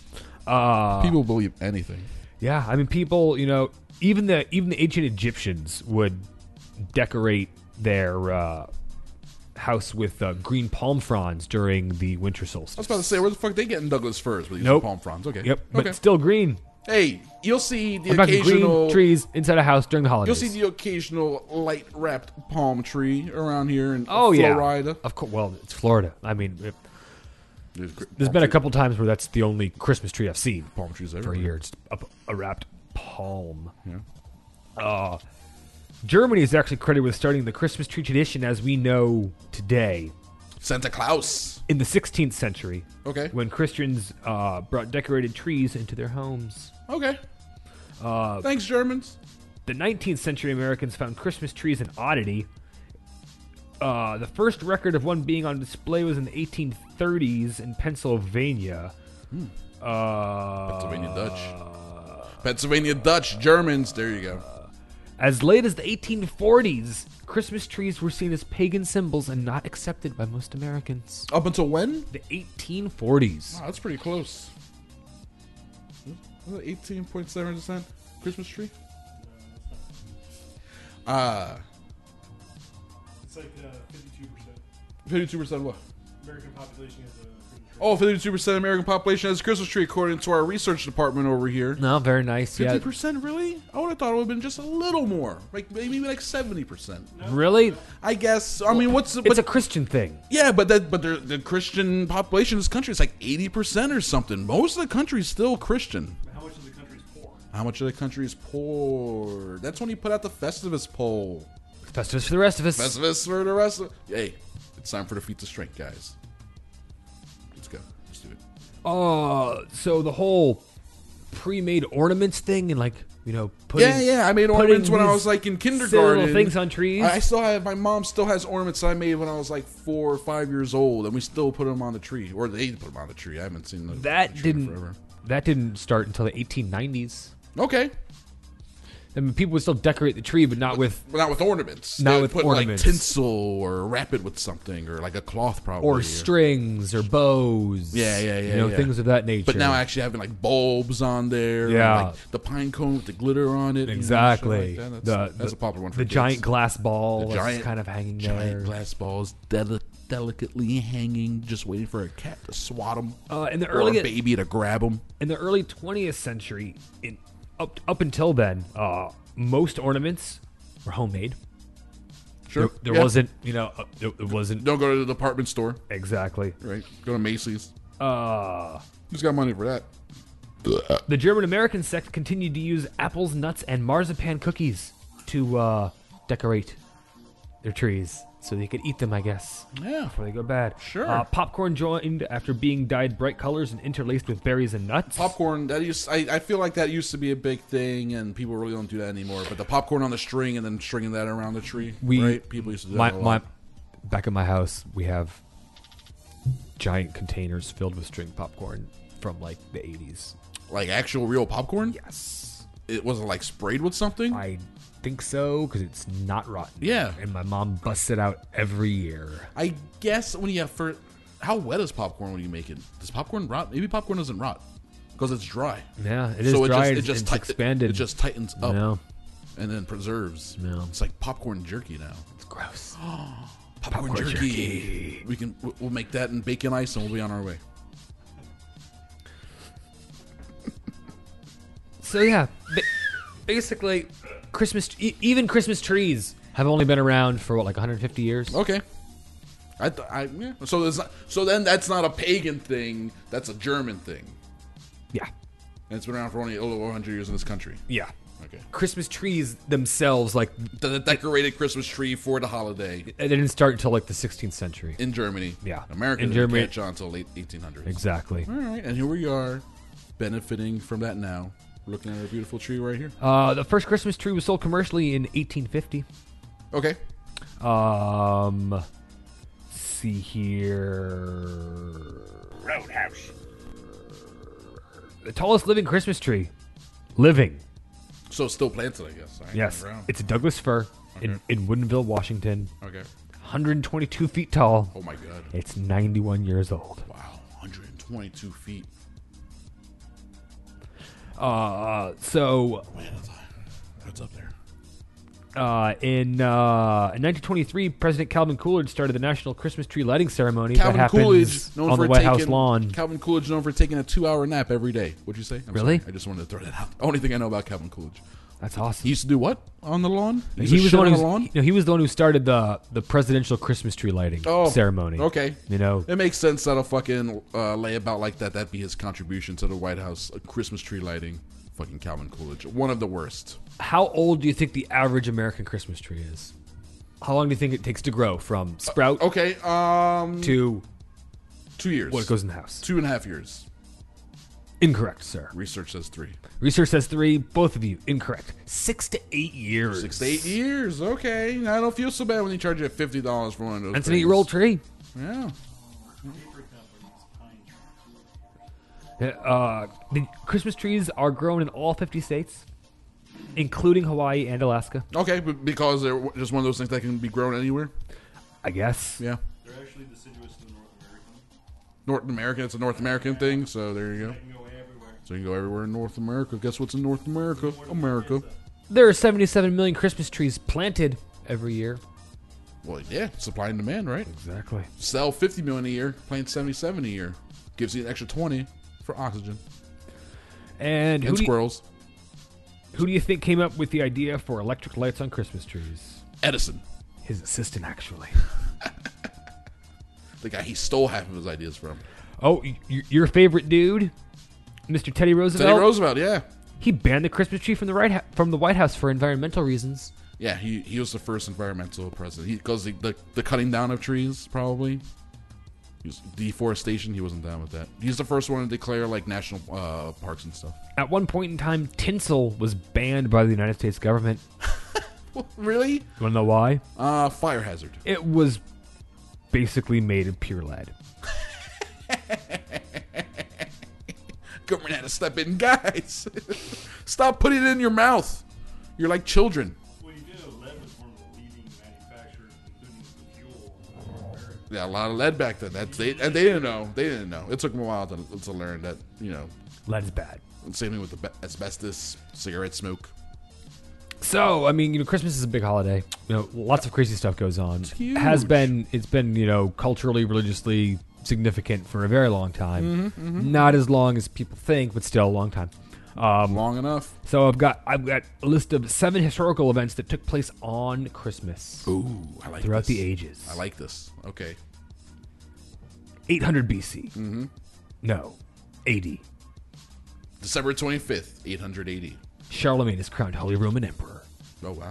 Uh, People believe anything. yeah. I mean, people. You know, even the even the ancient Egyptians would decorate their uh, house with uh, green palm fronds during the winter solstice. I was about to say, where the fuck they getting Douglas firs with these Nope. palm fronds? Okay. Yep, but Okay. still green. Hey, you'll see the I'm talking occasional green trees inside a house during the You'll holidays. see the occasional light wrapped palm tree around here in oh yeah, Florida. of course. Well, it's Florida. I mean, it, There's, gr- there's palm been a tree- couple times where that's the only Christmas tree I've seen palm trees for a everywhere. year. It's a, a wrapped palm. Yeah. Uh, Germany is actually credited with starting the Christmas tree tradition as we know today. Santa Claus. In the sixteenth century, Okay. when Christians uh, brought decorated trees into their homes. Okay. Uh, Thanks, Germans. the nineteenth century Americans found Christmas trees an oddity. Uh, the first record of one being on display was in the eighteen thirties in Pennsylvania. Uh, Pennsylvania Dutch. Pennsylvania Dutch, Germans. There you go. As late as the eighteen forties, Christmas trees were seen as pagan symbols and not accepted by most Americans. Up until when? The eighteen forties. Wow, that's pretty close. eighteen point seven percent Christmas tree? Uh, It's like uh, fifty-two percent. fifty-two percent what? American population has a Christmas tree. Oh, fifty-two percent American population has a Christmas tree, according to our research department over here. No, very nice. fifty Yeah. percent, really? I would have thought it would have been just a little more. Like maybe like seventy percent. Really? I guess. I mean, what's... It's but, a Christian thing. yeah, but that, but the, the Christian population in this country is like eighty percent or something. Most of the country is still Christian. How much of the country is poor? How much of the country is poor? That's when you put out the Festivus poll. Festivus for the rest of us. Festivus for the rest of... Hey, it's time for the feat of strength, guys. Let's go. Let's do it. Uh, so the whole pre-made ornaments thing and like, you know, putting... Yeah, yeah. I made putting ornaments when I these was like in silly kindergarten. little things on trees. I still have... My mom still has ornaments that I made when I was like four or five years old, and we still put them on the tree. Or they put them on the tree. I haven't seen them that the tree in didn't forever. that didn't start until the eighteen nineties. Okay. I mean, people would still decorate the tree, but not with But not with ornaments. Not They would with put ornaments. like tinsel or wrap it with something or like a cloth probably. or strings or bows. Yeah, yeah, yeah, You know, yeah. things of that nature. But now actually having like bulbs on there. Yeah. And like the pine cone with the glitter on it. and Exactly. shit like that. the, That's, that's the- a popular one for The kids. giant glass ball The that's giant- kind of hanging Giant there. glass balls deli- delicately hanging, just waiting for a cat to swat them. Uh, in the Or early a baby to grab them. in the early twentieth century, in up up until then, uh, most ornaments were homemade. Sure. There, there Yeah. wasn't, you know, uh, it, it wasn't Don't go to the department store, exactly. right? Go to Macy's. Uh, Who's got money for that? the German American sect continued to use apples, nuts, and marzipan cookies to uh, decorate their trees, so they could eat them, I guess, Yeah. before they go bad. Sure. Uh, popcorn joined after being dyed bright colors and interlaced with berries and nuts. Popcorn, that used I, I feel like that used to be a big thing, and people really don't do that anymore. But the popcorn on the string and then stringing that around the tree, We- right? People used to do my, that a my, lot. back at my house, we have giant containers filled with string popcorn from like the eighties. Like actual real popcorn? Yes, It wasn't like sprayed with something? I think so because it's not rotten. Yeah. and my mom busts it out every year. I guess when you have first... How wet is popcorn when you make it? Does popcorn rot? Maybe popcorn doesn't rot. Because it's dry. Yeah, it is so it dry. just, it just it's ti- expanded. It just tightens up No, and then preserves. No. It's like popcorn jerky now. it's gross. Popcorn, Popcorn jerky. jerky. We can we'll- we'll make that in bacon ice and we'll be on our way. So yeah, ba- basically, Christmas, e- even Christmas trees have only been around for what, like one hundred fifty years. Okay. I, th- I yeah. So there's not, so then that's not a pagan thing. That's a German thing. Yeah, And it's been around for only a little over one hundred years in this country. yeah. Okay. Christmas trees themselves, like, The, the decorated Christmas tree for the holiday they didn't start until like the sixteenth century. in Germany. Yeah. America In didn't Germany- catch on until late eighteen hundreds. Exactly. All right, and here we are, benefiting from that now. We're looking at a beautiful tree right here. Uh, the first Christmas tree was sold commercially in eighteen fifty. Okay. Um, see here. Roadhouse. The tallest living Christmas tree. Living. So it's still planted, I guess. Right? Yes. Around. It's a Douglas fir in, in Woodinville, Washington. Okay. one hundred twenty-two feet tall. Oh my God. It's ninety-one years old. Wow. one hundred twenty-two feet. Uh, so Man, that's, that's up there. uh, in uh, in nineteen twenty-three, President Calvin Coolidge started the National Christmas Tree Lighting Ceremony Calvin that happens Coolidge, known on for the White taking, House lawn. Calvin Coolidge, known for taking a two-hour nap every day. What'd you say? I'm Really? sorry. I just wanted to throw that out. Only thing I know about Calvin Coolidge. That's awesome. He used to do what on the lawn? He used to was shit the one on who the lawn. you know, he was the one who started the the presidential Christmas tree lighting Oh, ceremony. Okay. You know, It makes sense that a fucking uh, layabout like that, that'd be his contribution to the White House, a Christmas tree lighting. Fucking Calvin Coolidge. One of the worst. how old do you think the average American Christmas tree is? How long do you think it takes to grow from sprout Okay, um... to two years. what goes in the house? Two and a half years. Incorrect, sir. Research says three. Research says three. Both of you incorrect. Six to eight years. Six to eight years. Okay. I don't feel so bad when they charge you fifty dollars for one of those That's an things. eight-year-old tree. Yeah. Uh, the Christmas trees are grown in all fifty states, including Hawaii and Alaska. Okay, but because they're just one of those things that can be grown anywhere. I guess. Yeah. They're actually deciduous to the North American. North American. It's a North American thing, so there you go. They can go everywhere. So you can go everywhere in North America. Guess what's in North America? America. There are seventy-seven million Christmas trees planted every year. Well, yeah, supply and demand, right? Exactly. Sell fifty million a year, plant seventy-seven a year. Gives you an extra twenty for oxygen And who and do, you, squirrels. who do you think came up with the idea for electric lights on Christmas trees? Edison, His assistant, actually. the guy he stole half of his ideas from. Oh, y- y- your favorite dude, Mister Teddy Roosevelt. Teddy Roosevelt, yeah. He banned the Christmas tree from the right ha- from the White House for environmental reasons. Yeah, he, he was the first environmental president. He Because the, the, the cutting down of trees, probably. He was, deforestation, he wasn't down with that. He's the first one to declare, like, national uh, parks and stuff. At one point in time, tinsel was banned by the United States government. Really? You want to know why? Uh, fire hazard. It was basically made of pure lead. Government had to step in. Guys, stop putting it in your mouth. You're like children. Well, you do. Lead was one of the leading manufacturers, including the fuel in America. Yeah, a lot of lead back then. That's they and they didn't know. They didn't know. It took them a while to, to learn that, you know. Lead is bad. Same thing with the be- asbestos, cigarette smoke. So, I mean, you know, Christmas is a big holiday. You know, lots of crazy stuff goes on. huge. Has been, it's been, you know, culturally, religiously significant for a very long time. Mm-hmm, Not as long as people think, but still a long time. Um, Long enough. so I've got I've got a list of seven historical events that took place on Christmas Ooh, I like throughout this. the ages. I like this. Okay. eight hundred B C. Mm-hmm. No, A D. December twenty-fifth, eight hundred eighty. Charlemagne is crowned Holy Roman Emperor Oh, wow.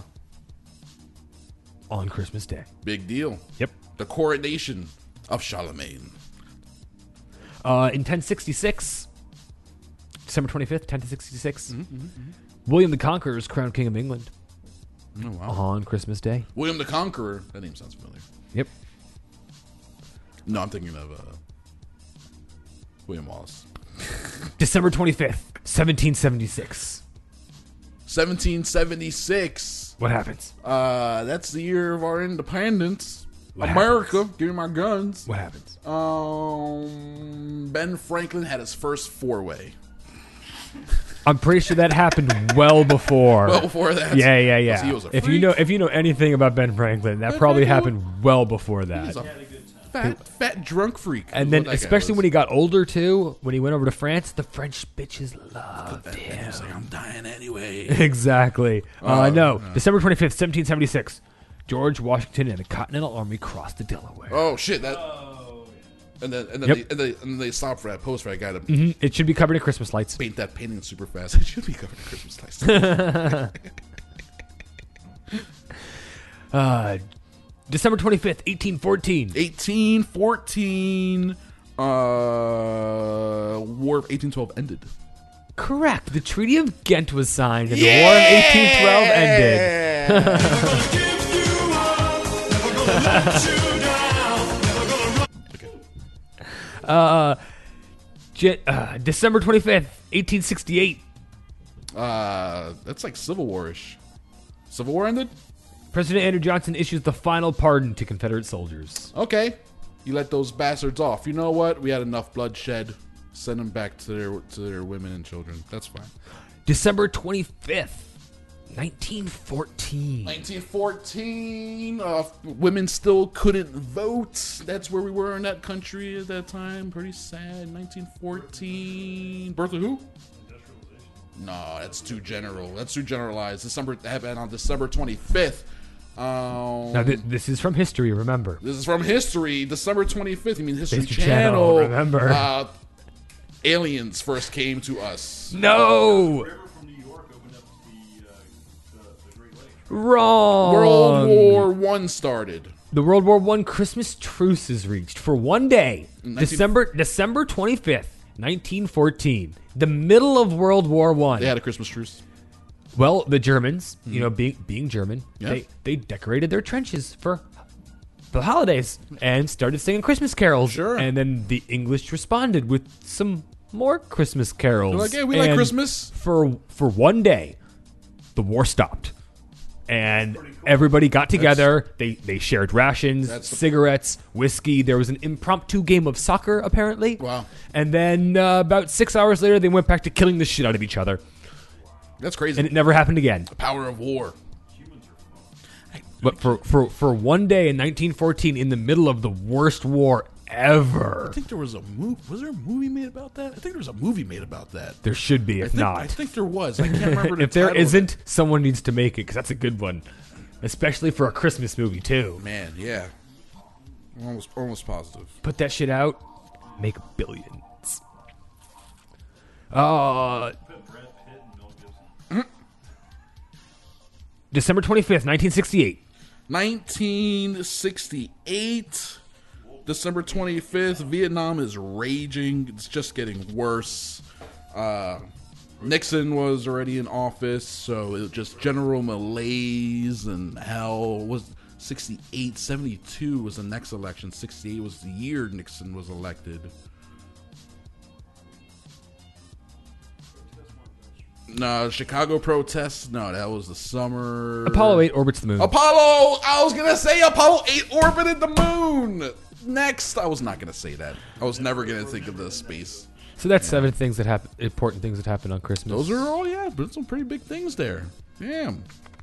on Christmas Day. Big deal. Yep. The coronation of Charlemagne. Uh, in ten sixty-six, December twenty-fifth, ten sixty-six, Mm-hmm, William the Conqueror is crowned King of England Oh, wow. on Christmas Day. William the Conqueror. That name sounds familiar. Yep. No, I'm thinking of uh, William Wallace. December twenty-fifth, seventeen seventy-six. seventeen seventy-six. What happens? Uh, that's the year of our independence. What America, happens? give me my guns. What happens? Um, Ben Franklin had his first four-way. I'm pretty sure that happened well before. Well, before that, Yeah, yeah, yeah. He was a If you freak. know, if you know anything about Ben Franklin, that Ben probably Franklin- happened well before He that. was a fat, fat drunk freak. And is then, what that guy especially was. when he got older too, when he went over to France, the French bitches loved And he him. was like, I'm dying anyway. Exactly. Uh, Oh, no, no. December twenty-fifth, seventeen seventy-six. George Washington and the Continental Army crossed the Delaware. Oh shit! That Oh, yeah. and then and then, Yep. they, and, they, and then they stopped for that post for that guy to Mhm. It should be covered in Christmas lights. paint that painting super fast. It should be covered in Christmas lights. Uh, December twenty-fifth, eighteen fourteen. eighteen fourteen. Uh, War of eighteen twelve ended. Correct. The Treaty of Ghent was signed and the War of eighteen twelve ended. Uh, Je- uh, December twenty-fifth, eighteen sixty-eight. Uh, that's like Civil War-ish. Civil War ended? President Andrew Johnson issues the final pardon to Confederate soldiers. Okay. You let those bastards off. You know what? We had enough bloodshed. Send them back to their to their women and children. That's fine. December twenty-fifth, nineteen fourteen. nineteen fourteen. Uh, women still couldn't vote. That's where we were in that country at that time. Pretty sad. nineteen fourteen. Birth of who? No, that's too general. That's too generalized. December happened on December twenty-fifth. Um, Now, th- this is from history, remember. This is from history. December twenty-fifth. You mean History, History Channel. Channel, remember. Uh, aliens first came to us. No! River from New York opened up the, uh, the, the Great Lakes. Wrong! World War One started. The World War One Christmas truce is reached for one day. nineteen December December twenty-fifth, nineteen fourteen. The middle of World War One. They had a Christmas truce. Well, the Germans, you know, being being German, Yeah. they they decorated their trenches for the holidays and started singing Christmas carols. Sure. And then the English responded with some more Christmas carols. They're like, hey, we like And Christmas. For for one day, the war stopped, and everybody got together. They they shared rations, That's the- cigarettes, whiskey. There was an impromptu game of soccer, apparently. Wow. And then uh, about six hours later, they went back to killing the shit out of each other, That's crazy. and it never happened again. The power of war. But for, for, for one day in nineteen fourteen, in the middle of the worst war ever, I think there was a movie. Was there a movie made about that? I think there was a movie made about that. there should be. I If think, not, I think there was. I can't remember the if there title of it. isn't, someone needs to make it because that's a good one, especially for a Christmas movie too. Man, yeah. Almost, almost positive. Put that shit out, make billions. Uh, Put Brad Pitt and Mel Gibson. December twenty-fifth, nineteen sixty-eight. nineteen sixty-eight, December twenty-fifth. Vietnam is raging. It's just getting worse. Uh, Nixon was already in office, so it was just general malaise and hell. Was sixty-eight, seventy-two was the next election. sixty-eight was the year Nixon was elected. No, Chicago protests. No, that was the summer. Apollo eight orbits the moon. Apollo! I was gonna say Apollo eight orbited the moon! Next! I was not gonna say that. I was never gonna think of the space. So that's seven things that happen, important things that happen on Christmas. Those are all, yeah, but some pretty big things there. Damn.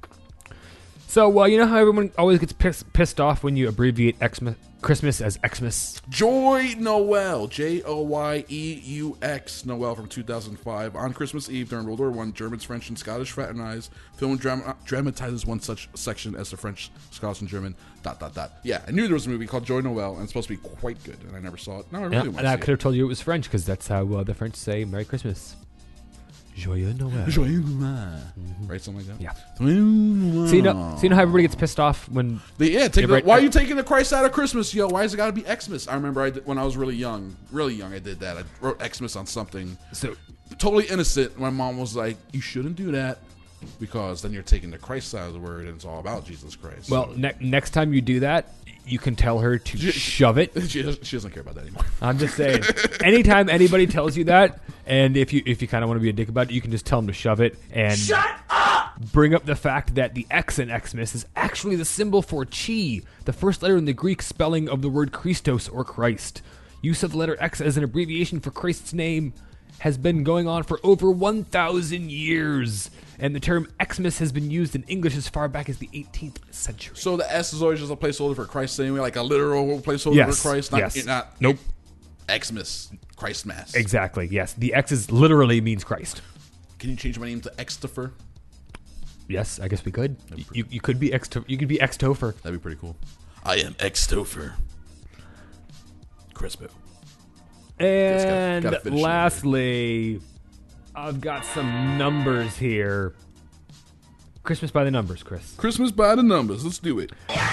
So, well, you know how everyone always gets pissed, pissed off when you abbreviate Xmas, Christmas as Xmas? Joy Noel, J O Y E U X, Noel from two thousand five. On Christmas Eve during World War One, Germans, French, and Scottish fraternize. Film dram- dramatizes one such section as the French, Scottish, and German. Dot dot dot. Yeah, I knew there was a movie called Joy Noel, and it's supposed to be quite good, and I never saw it. No, I really Yeah, want and I to could see have told you it was French because that's how uh, the French say Merry Christmas. Joyeux Noël. it. Joy Noel. Right, something like that. Yeah. Joyeux Noel. So you know, so you know how everybody gets pissed off when The, yeah, take Yeah, the, right, why right. are you taking the Christ out of Christmas, yo? Why has it got to be Xmas? I remember I did, when I was really young, really young, I did that. I wrote Xmas on something. so Totally innocent. My mom was like, you shouldn't do that because then you're taking the Christ out of the word and it's all about Jesus Christ. well So- ne- next time you do that, you can tell her to shove it. she, doesn't, she doesn't care about that anymore. I'm just saying. Anytime anybody tells you that, and if you if you kind of want to be a dick about it, you can just tell them to shove it and shut up. Bring up the fact that the X in Xmas is actually the symbol for chi, the first letter in the Greek spelling of the word Christos or Christ. Use of the letter X as an abbreviation for Christ's name has been going on for over one thousand years, and the term Xmas has been used in English as far back as the eighteenth century. So the S is always just a placeholder for Christ anyway, like a literal placeholder Yes, for Christ. Not, yes. not Nope. Xmas, Christ Mass. Exactly, yes. The X is literally means Christ. Can you change my name to Xtopher? Yes, I guess we could. You, you could be X. You could be X Topher. That'd be pretty cool. I am Xtopher. Crispo. And gotta finish it. lastly, I've got some numbers here. Christmas by the numbers, Chris. Christmas by the numbers. Let's do it.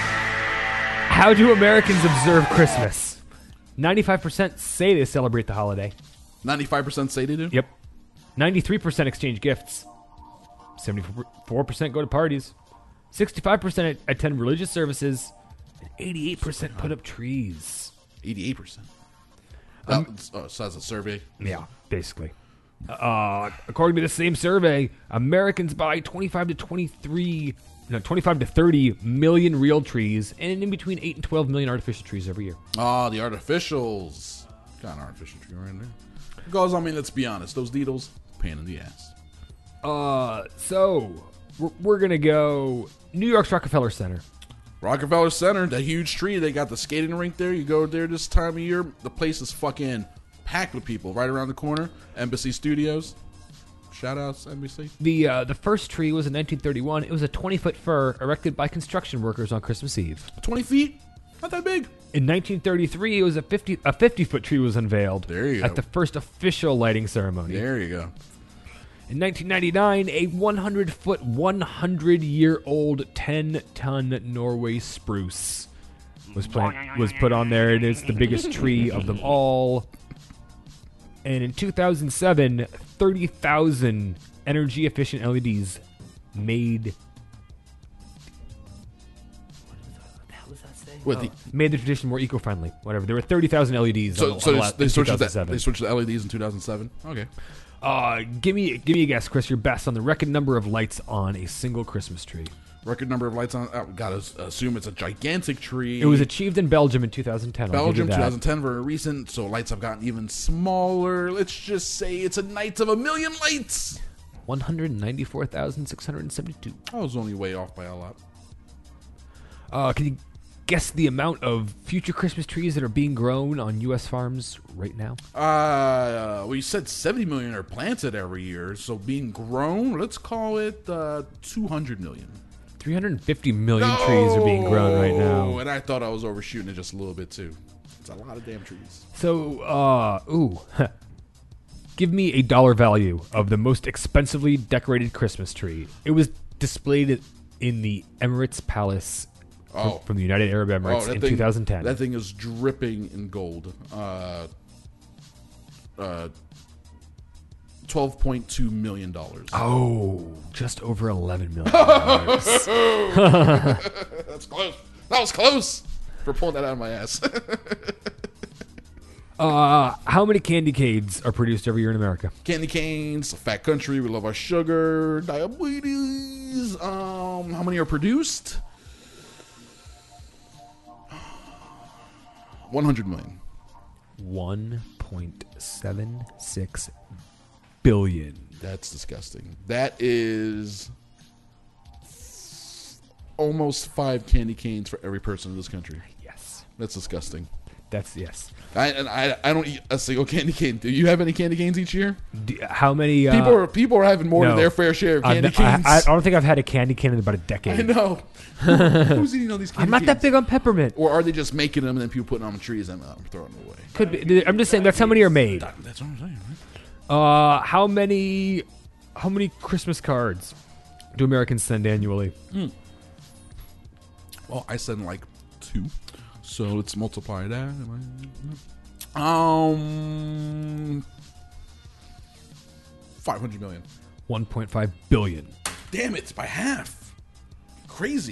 How do Americans observe Christmas? ninety-five percent say they celebrate the holiday. ninety-five percent say they do? Yep. ninety-three percent exchange gifts. seventy-four percent go to parties. sixty-five percent attend religious services. And eighty-eight percent put up trees. eighty-eight percent. That, oh, so that's a survey. Yeah, basically. Uh, according to the same survey, Americans buy twenty-five to twenty-three, no, twenty-five to thirty million real trees, and in between eight and twelve million artificial trees every year. Oh, the artificials. Got an artificial tree right there. Because, I mean, let's be honest. Those needles, pain in the ass. Uh, so we're, we're gonna go New York's Rockefeller Center. Rockefeller Center, that huge tree. They got the skating rink there. You go there this time of year, the place is fucking packed with people. Right around the corner, Embassy Studios. Shout outs, N B C. The uh, the first tree was in nineteen thirty-one. It was a twenty foot fir erected by construction workers on Christmas Eve. twenty feet? Not that big. In nineteen thirty-three, it was a fifty a fifty foot tree was unveiled. There you at go. the first official lighting ceremony. There you go. In nineteen ninety-nine, a one hundred foot, one hundred year old, ten ton Norway spruce was plant, was put on there, and it's the biggest tree of them all. And in two thousand seven, thirty thousand energy efficient L E Ds made. What the hell does that say? What the? Made the tradition more eco-friendly. Whatever. There were thirty thousand L E Ds. So, on the, so on the they, la- they in switched to that, two thousand seven. they switched to L E Ds in two thousand seven. Okay. Uh, give me give me a guess, Chris. Your best on the record number of lights on a single Christmas tree. Record number of lights on. Oh, gotta assume it's a gigantic tree. It was achieved in Belgium in two thousand ten. I'll give you Belgium, that. twenty ten, very recent. So lights have gotten even smaller. Let's just say it's a night of a million lights. one hundred ninety-four thousand six hundred seventy-two. I was only way off by a lot. Uh, can you guess the amount of future Christmas trees that are being grown on U S farms right now? Uh, we said seventy million are planted every year. So being grown, let's call it uh, two hundred million. three hundred fifty million trees are being grown right now. And I thought I was overshooting it just a little bit too. It's a lot of damn trees. So, uh, ooh. Give me a dollar value of the most expensively decorated Christmas tree. It was displayed in the Emirates Palace from, Oh. from the United Arab Emirates that in thing- two thousand ten. That thing is dripping in gold. Uh, uh, twelve point two million dollars. Oh, just over eleven million dollars. That's close. That was close for pulling that out of my ass. uh, how many candy canes are produced every year in America? Candy canes, a fat country. We love our sugar, diabetes. Um, how many are produced? One hundred million. one point seven six billion. That's disgusting. That is almost five candy canes for every person in this country. Yes. That's disgusting. That's, yes. I and I, I don't eat a single candy cane. Do you have any candy canes each year? Do, how many... Uh, People are people are having more no. than their fair share of I've candy ne- canes. I, I don't think I've had a candy cane in about a decade. I know. Who's eating all these candy I'm not canes? that big on peppermint. Or are they just making them and then people putting them on trees and I'm throwing them away? Could be. I'm just saying that's how many are made. That- that's what I'm saying. Right? Uh, how many? How many Christmas cards do Americans send annually? Well, I send like two, so let's multiply that. Um, five hundred million. one point five billion. Damn it, by half. Crazy.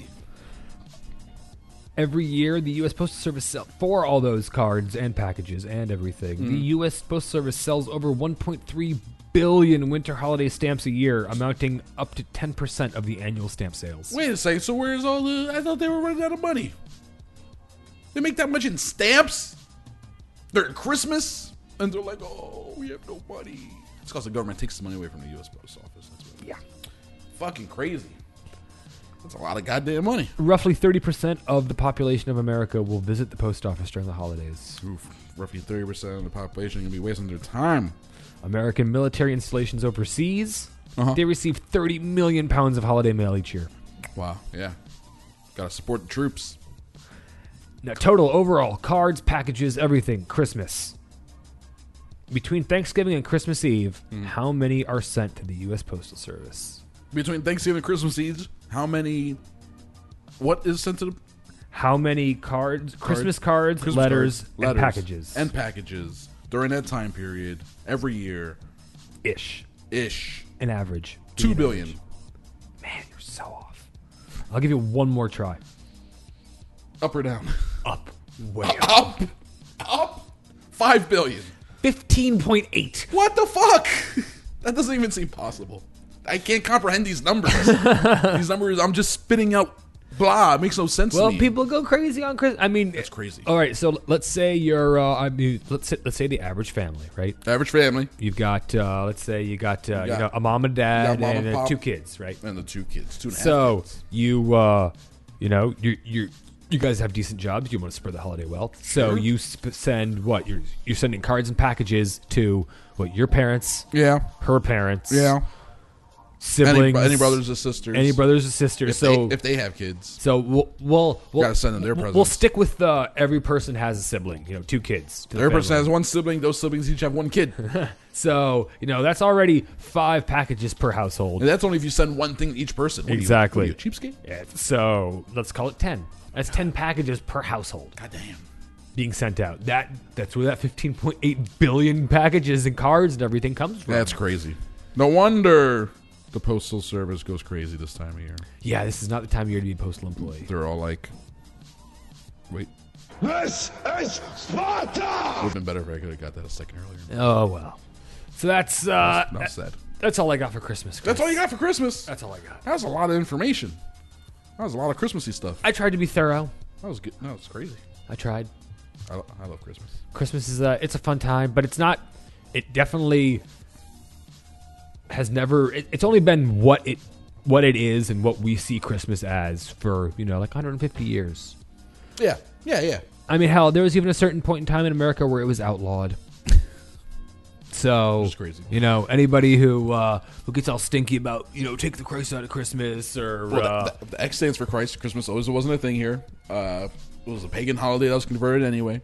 Every year, the U S Postal Service sells for all those cards and packages and everything. The U S Postal Service sells over one point three billion winter holiday stamps a year, amounting up to ten percent of the annual stamp sales. Wait a second. So where's all the? I thought they were running out of money. They make that much in stamps during Christmas, and they're like, "Oh, we have no money." It's because the government takes the money away from the U S Post Office. That's what it is. Yeah. Fucking crazy. That's a lot of goddamn money. Roughly thirty percent of the population of America will visit the post office during the holidays. Oof, roughly thirty percent of the population gonna be wasting their time. American military installations overseas, Uh-huh. they receive thirty million pounds of holiday mail each year. Wow. Yeah. Gotta support the troops. Now, total overall, cards, packages, everything, Christmas. Between Thanksgiving and Christmas Eve, how many are sent to the U S Postal Service? Between Thanksgiving and Christmas Eve, how many? What is sent to the How many cards, Christmas cards, Christmas letters, cards, and letters, packages? and packages during that time period every year ish, ish? an average. Two An billion. average. Man, you're so off. I'll give you one more try. Up or down? Up. Way up. Up. Up. Five billion. fifteen point eight. What the fuck? That doesn't even seem possible. I can't comprehend these numbers. These numbers, I'm just spitting out blah. It makes no sense Well, to me. people go crazy on Christmas. I mean, That's crazy. All right, so let's say you're. Uh, I mean, let's say, let's say the average family, right? Average family You've got. Uh, let's say you got. Uh, you, got- know, a mom and dad mom and and uh, pop. two kids, right? and the two kids, two and a half So kids. you, uh, you know, you you you guys have decent jobs. You want to spread the holiday wealth, so Sure. you sp- send what you're you're sending cards and packages to what your parents, Yeah. her parents, Yeah. siblings, Any, any brothers or sisters? any brothers or sisters. If, so they, if they have kids. So we'll we'll, we'll Gotta send them their we'll- presents. We'll stick with uh, every person has a sibling. You know, two kids. to the Every person family. has one sibling. Those siblings each have one kid. And So you know that's already five packages per household. that's only if you send one thing to each person. What are you- Exactly. what are you, a cheapskate? Yeah, so let's call it ten. That's ten packages per household God damn. being sent out. That that's where that fifteen point eight billion packages and cards and everything comes from. That's crazy. No wonder the Postal Service goes crazy this time of year. Yeah, this is not the time of year to be a postal employee. They're all like, Wait. This is Sparta! Would have been better if I could have got that a second earlier. Oh well. So that's uh, Not sad. that's all I got for Christmas. Chris. That's all you got for Christmas? That's all I got. That was a lot of information. That was a lot of Christmassy stuff. I tried to be thorough. That was good. No, it's crazy. I tried. I, lo- I love Christmas. Christmas is a it's a fun time, but it's not. It definitely has never. It, it's only been what it what it is and what we see Christmas as for you know like one hundred fifty years. Yeah, yeah, yeah. I mean, hell, there was even a certain point in time in America where it was outlawed. So, Which is crazy. you know, anybody who uh, who gets all stinky about, you know, take the Christ out of Christmas or... Well, uh, the, the, the X stands for Christ. Christmas always wasn't a thing here. Uh, it was a pagan holiday that was converted anyway.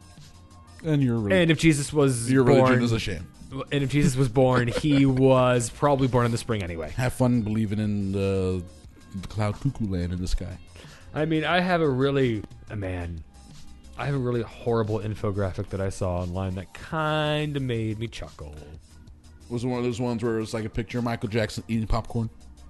And your religion, and if Jesus was your born... religion is a sham. And if Jesus was born, he was probably born in the spring anyway. Have fun believing in the, the cloud cuckoo land in the sky. I mean, I have a really... Uh, man... I have a really horrible infographic that I saw online that kind of made me chuckle. Was it one of those ones where it was like a picture of Michael Jackson eating popcorn?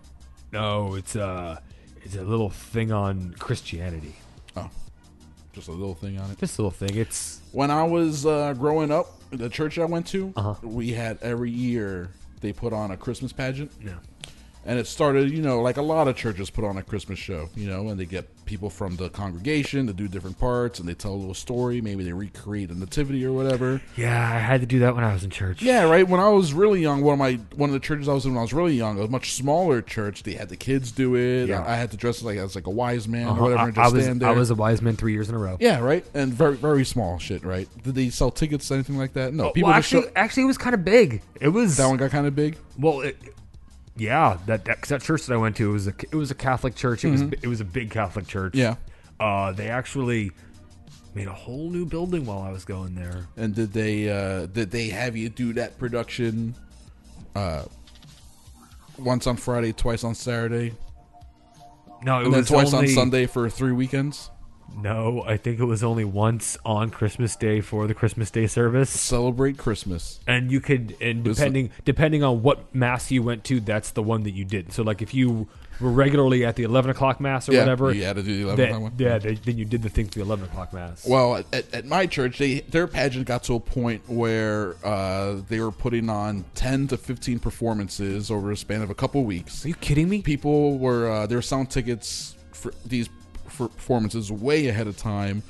No, it's a, it's a little thing on Christianity. Oh, just a little thing on it. Just a little thing. It's When I was uh, growing up, the church I went to, Uh-huh. we had every year they put on a Christmas pageant. no. And it started, you know, like a lot of churches put on a Christmas show, you know, and they get people from the congregation to do different parts, and they tell a little story. Maybe they recreate a nativity or whatever. Yeah, I had to do that when I was in church. Yeah, right. When I was really young, one of my one of the churches I was in when I was really young, a much smaller church. They had the kids do it. Yeah. I, I had to dress like as like a wise man Uh-huh. or whatever, I, and just I was stand there. I was a wise man three years in a row. Yeah, right. And very very small shit, right? Did they sell tickets, anything like that? No. People well, just actually, show- actually, it was kind of big. It was that one got kind of big. well, it, yeah. That, that 'cause that church that I went to it was a it was a Catholic church. It was it was a big Catholic church. Yeah. Uh, they actually made a whole new building while I was going there. And did they uh, did they have you do that production uh, once on Friday, twice on Saturday, No, it and then was twice only, on Sunday for three weekends? No, I think it was only once on Christmas Day for the Christmas Day service. Celebrate Christmas. And you could, and Was- depending depending on what mass you went to, that's the one that you did. So, like, if you were regularly at the eleven o'clock mass or Yeah, whatever, you had to do the eleven then, o'clock one. yeah, they, then you did the thing for the eleven o'clock mass. Well, at, at my church, they their pageant got to a point where uh, they were putting on ten to fifteen performances over a span of a couple weeks. Are you kidding me? People were uh, they were selling tickets for these for performances way ahead of time.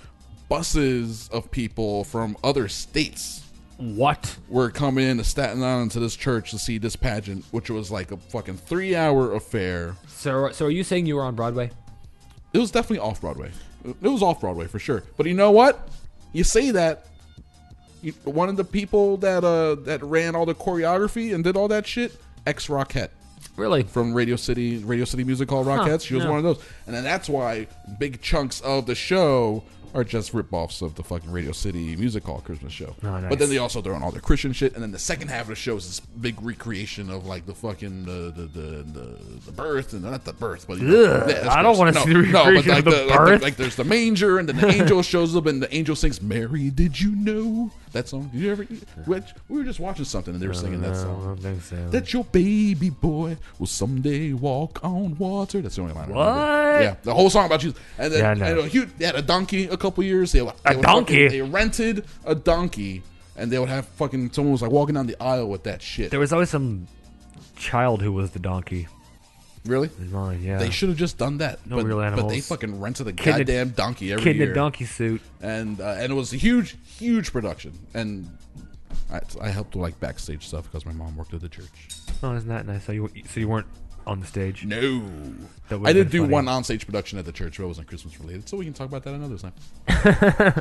Buses of people from other states What? were coming into Staten Island to this church to see this pageant, which was like a fucking three hour affair. So, so are you saying you were on Broadway? It was definitely off Broadway. It was off Broadway for sure. But you know what? You say that. You, one of the people that uh that ran all the choreography and did all that shit, ex Rockette Really? from Radio City, Radio City Music Hall Rockettes. Huh, she was yeah. one of those, and then that's why big chunks of the show are just rip-offs of the fucking Radio City Music Hall Christmas show. Oh, nice. But then they also throw in all their Christian shit, and then the second half of the show is this big recreation of like the fucking the the the, the, the birth, and not the birth, but you know, Ugh, yeah, that's I don't gross. wanna no, see the no, but recreation like of the the, like, birth. the, like there's the manger, and then the angel shows up, and the angel sings "Mary, did you know?" That song. Did you ever? Which, we were just watching something, and they were singing that No, I song. don't think so. That your baby boy will someday walk on water. That's the only line I remember. What? Yeah, the whole song about Jesus. And then Yeah, I know. and a huge, they had a donkey a couple years. They, they A would donkey? fucking- they rented a donkey, and they would have fucking someone was like walking down the aisle with that shit. There was always some child who was the donkey. Really? In mine, yeah. They should have just done that. No but, real But they animals. fucking rented a Kid in a- goddamn donkey every Kid in year, a donkey suit. and uh, and it was a huge, huge production. And I, I helped with like backstage stuff because my mom worked at the church. Oh, isn't that nice? So you so you weren't on the stage? No. That would've I did been do funny. one onstage production at the church, but it wasn't Christmas related, so we can talk about that another time.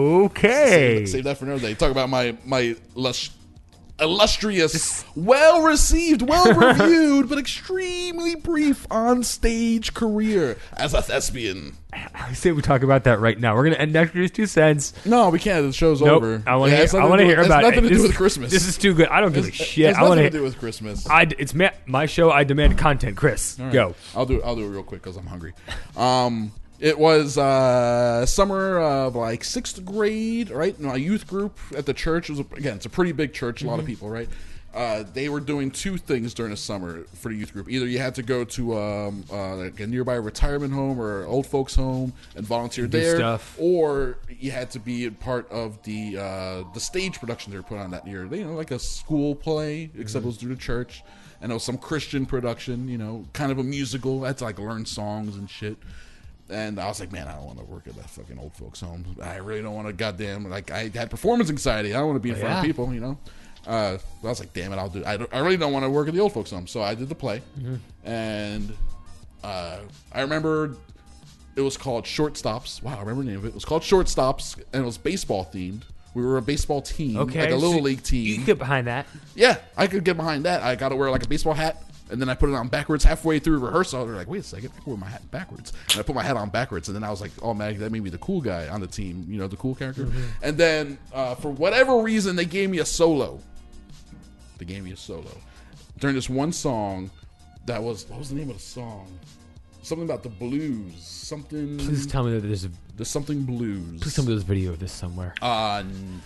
Okay. Save, save that for another day. Talk about my my lus- illustrious, well received, well reviewed, but extremely brief on-stage career as a thespian. I say we talk about that right now. We're gonna end next year's two cents. No, we can't. The show's Nope. over. I want to It has hear. I nothing want to do- hear it has about nothing it. to This- do with Christmas. This is too good. I don't give a It shit. has I want nothing to. to do with Christmas. I it's ma- my show. I demand content. Chris, All right. go. I'll do. I'll do it real quick because I'm hungry. Um, it was uh, summer of like sixth grade, right? My youth group at the church. It was a, again, it's a pretty big church, a lot of people, right? uh, they were doing two things during the summer for the youth group. Either you had to go to um, uh, like a nearby retirement home or old folks home and volunteer Do there, stuff. or you had to be a part of the uh, the stage production they were put on that year. They, you know, like a school play, except it was through the church, and it was some Christian production. You know, kind of a musical. I had to like learn songs and shit. And I was like, man, I don't want to work at that fucking old folks home. I really don't want to goddamn, like, I had performance anxiety. I don't want to be in front Yeah. of people, you know? Uh, I was like, damn it, I'll do I, don't, I really don't want to work at the old folks home. So I did the play. Mm-hmm. And uh, I remember it was called Shortstops. Wow, I remember the name of it. It was called Shortstops, and it was baseball themed. We were a baseball team, Okay. like a little so league team. You can get behind that. Yeah, I could get behind that. I got to wear like a baseball hat, and then I put it on backwards halfway through rehearsal. They're like, wait a second, I can wear my hat backwards. And I put my hat on backwards, and then I was like, oh, man, that made me the cool guy on the team, you know, the cool character. Mm-hmm. And then uh, for whatever reason, they gave me a solo. They gave me a solo. During this one song that was, what was the name of the song? Something about the blues. Something. Please tell me that there's a. There's something blues. Please tell me there's a video of this somewhere. Uh,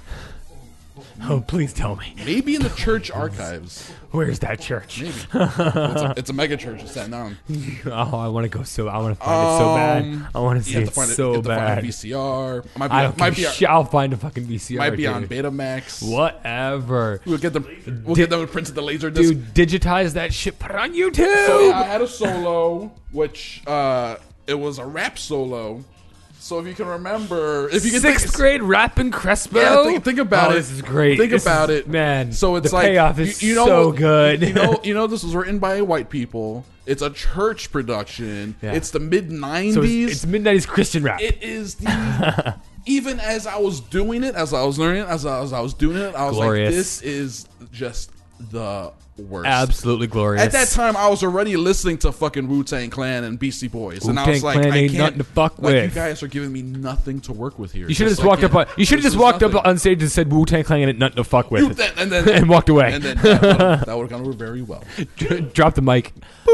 Oh, please tell me. maybe in the church archives. Where's that church? Maybe. it's, a, it's a mega church. It's that down. Oh, I want to go so. I want to find it so bad. I want to see You have it to find it, so you have to find bad. a V C R. Might be, I on, don't might give be, a on, shit. I'll find a fucking V C R. might be on dude. Betamax. Whatever. We'll get them. We'll get them to print the laser disc. Dude, digitize that shit. Put it on YouTube. So yeah, I had a solo, which uh, it was a rap solo. So if you can remember, if you can Sixth think, grade rapping Crespo. Yeah, think, think about oh, it. This is great. Think This about is- it, man. So it's the like payoff is you, you know, so good. You know, you know, this was written by white people. It's a church production. Yeah. It's the mid so nineties. it's, it's mid nineties Christian rap. It is the even as I was doing it, as I was learning it, as I, as I was doing it, I was Glorious. like, this is just the worst. Absolutely glorious. At that time, I was already listening to fucking Wu-Tang Clan and Beastie Boys, and I Wu-Tang was like, Clan I ain't can't. nothing to fuck like, with. You guys are giving me nothing to work with here. you should have Just just walked like, up. On, you should have this just is walked up nothing. on stage and said Wu Tang Clan ain't nothing to fuck with, You- then- and then and walked away. And then that, that would have gone over very well. Drop the mic.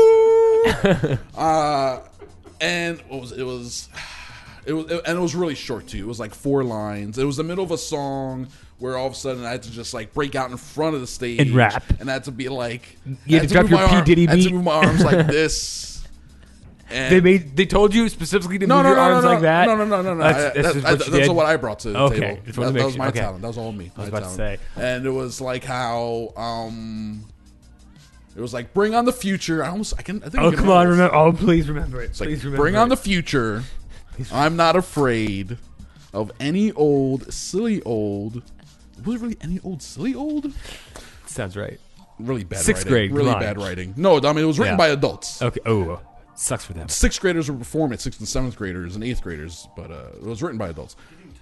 Uh, and what was it? it was it was and it was really short too. It was like four lines. It was the middle of a song where all of a sudden I had to just like break out in front of the stage And rap. and I had to be like, You I had to drop move your my P. arm- Diddy I had to beat. move my arms like this. And They made. They told you specifically to no, move no, your no, arms no, like that. no, no, no, no, no. That's, I- that's that- just I- what you that's did. what I brought to the Okay, table. just That, wanted to that make was sure- my okay. talent. That was all me. I was my about to talent. say. And it was like how um, it was like bring on the future. I almost I can. I think. I Oh can come on! this. Remember? Oh please remember it. It's like, Please remember. bring on it. the future. I'm not afraid of any old, silly old. Was it really any old, silly old? Sounds right. Really bad Sixth writing. grade, Really come on. bad writing. No, I mean, it was written Yeah. by adults. Okay. Oh, sucks for them. Sixth graders would perform it, sixth and seventh graders and eighth graders, but uh, it was written by adults.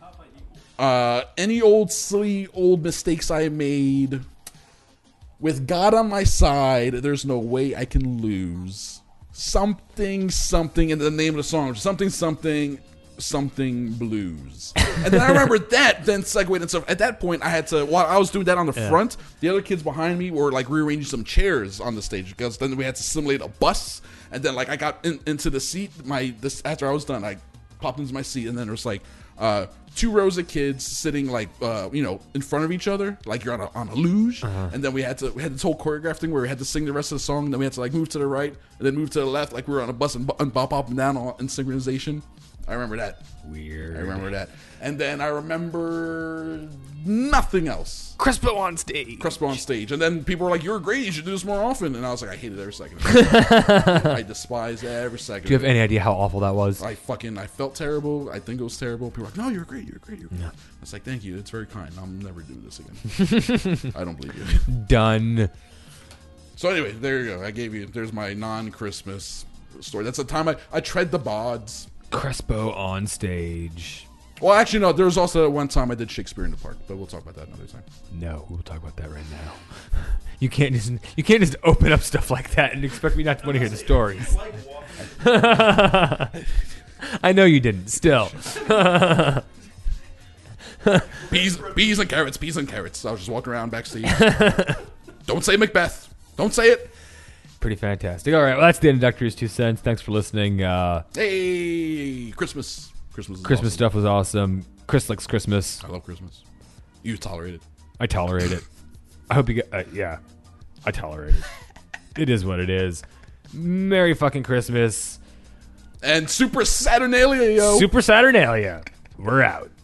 Uh, any old, silly, old mistakes I made. With God on my side, there's no way I can lose. Something, something, in the name of the song. Something, something, something blues. And then I remember that then segued into, at that point, I had to, while I was doing that on the Yeah. front, the other kids behind me were like rearranging some chairs on the stage because then we had to simulate a bus. And then like I got in, into the seat, my this after I was done, I popped into my seat and then there was like uh, two rows of kids sitting like uh, you know in front of each other, like you're on a on a luge. Uh-huh. And then we had to we had this whole choreograph thing where we had to sing the rest of the song. And then we had to like move to the right and then move to the left, like we were on a bus and, bu- and bop up and down all in synchronization. I remember that. Weird. I remember that. And then I remember nothing else. Crespo on stage. Crespo on stage. And then people were like, you're great, you should do this more often. And I was like, I hated every second of it. I despise every second Do you of have it. any idea how awful that was? I fucking, I felt terrible. I think it was terrible. People were like, no, you're great, you're great, you're great. I was like, thank you, it's very kind. I'll never do this again. I don't believe you. Done. So anyway, there you go. I gave you, there's my non-Christmas story. That's the time I, I tread the bods. Crespo on stage. Well, actually, no, there was also that one time I did Shakespeare in the Park, but we'll talk about that another time. No, we'll talk about that right now. You can't just you can't just open up stuff like that and expect me not to want to hear the stories. I know you didn't. Still, Peas, peas and carrots, peas and carrots. I was just walking around backstage. Don't say Macbeth. Don't say it. pretty fantastic. All right, well, that's the introductory's two cents. Thanks for listening. Uh, Hey, Christmas. Christmas is Christmas awesome. stuff was awesome. Chris likes Christmas. I love Christmas. You tolerate it. I tolerate it. I hope you get. Uh, yeah, I tolerate it. It is what it is. Merry fucking Christmas. And Super Saturnalia, yo. Super Saturnalia. We're out.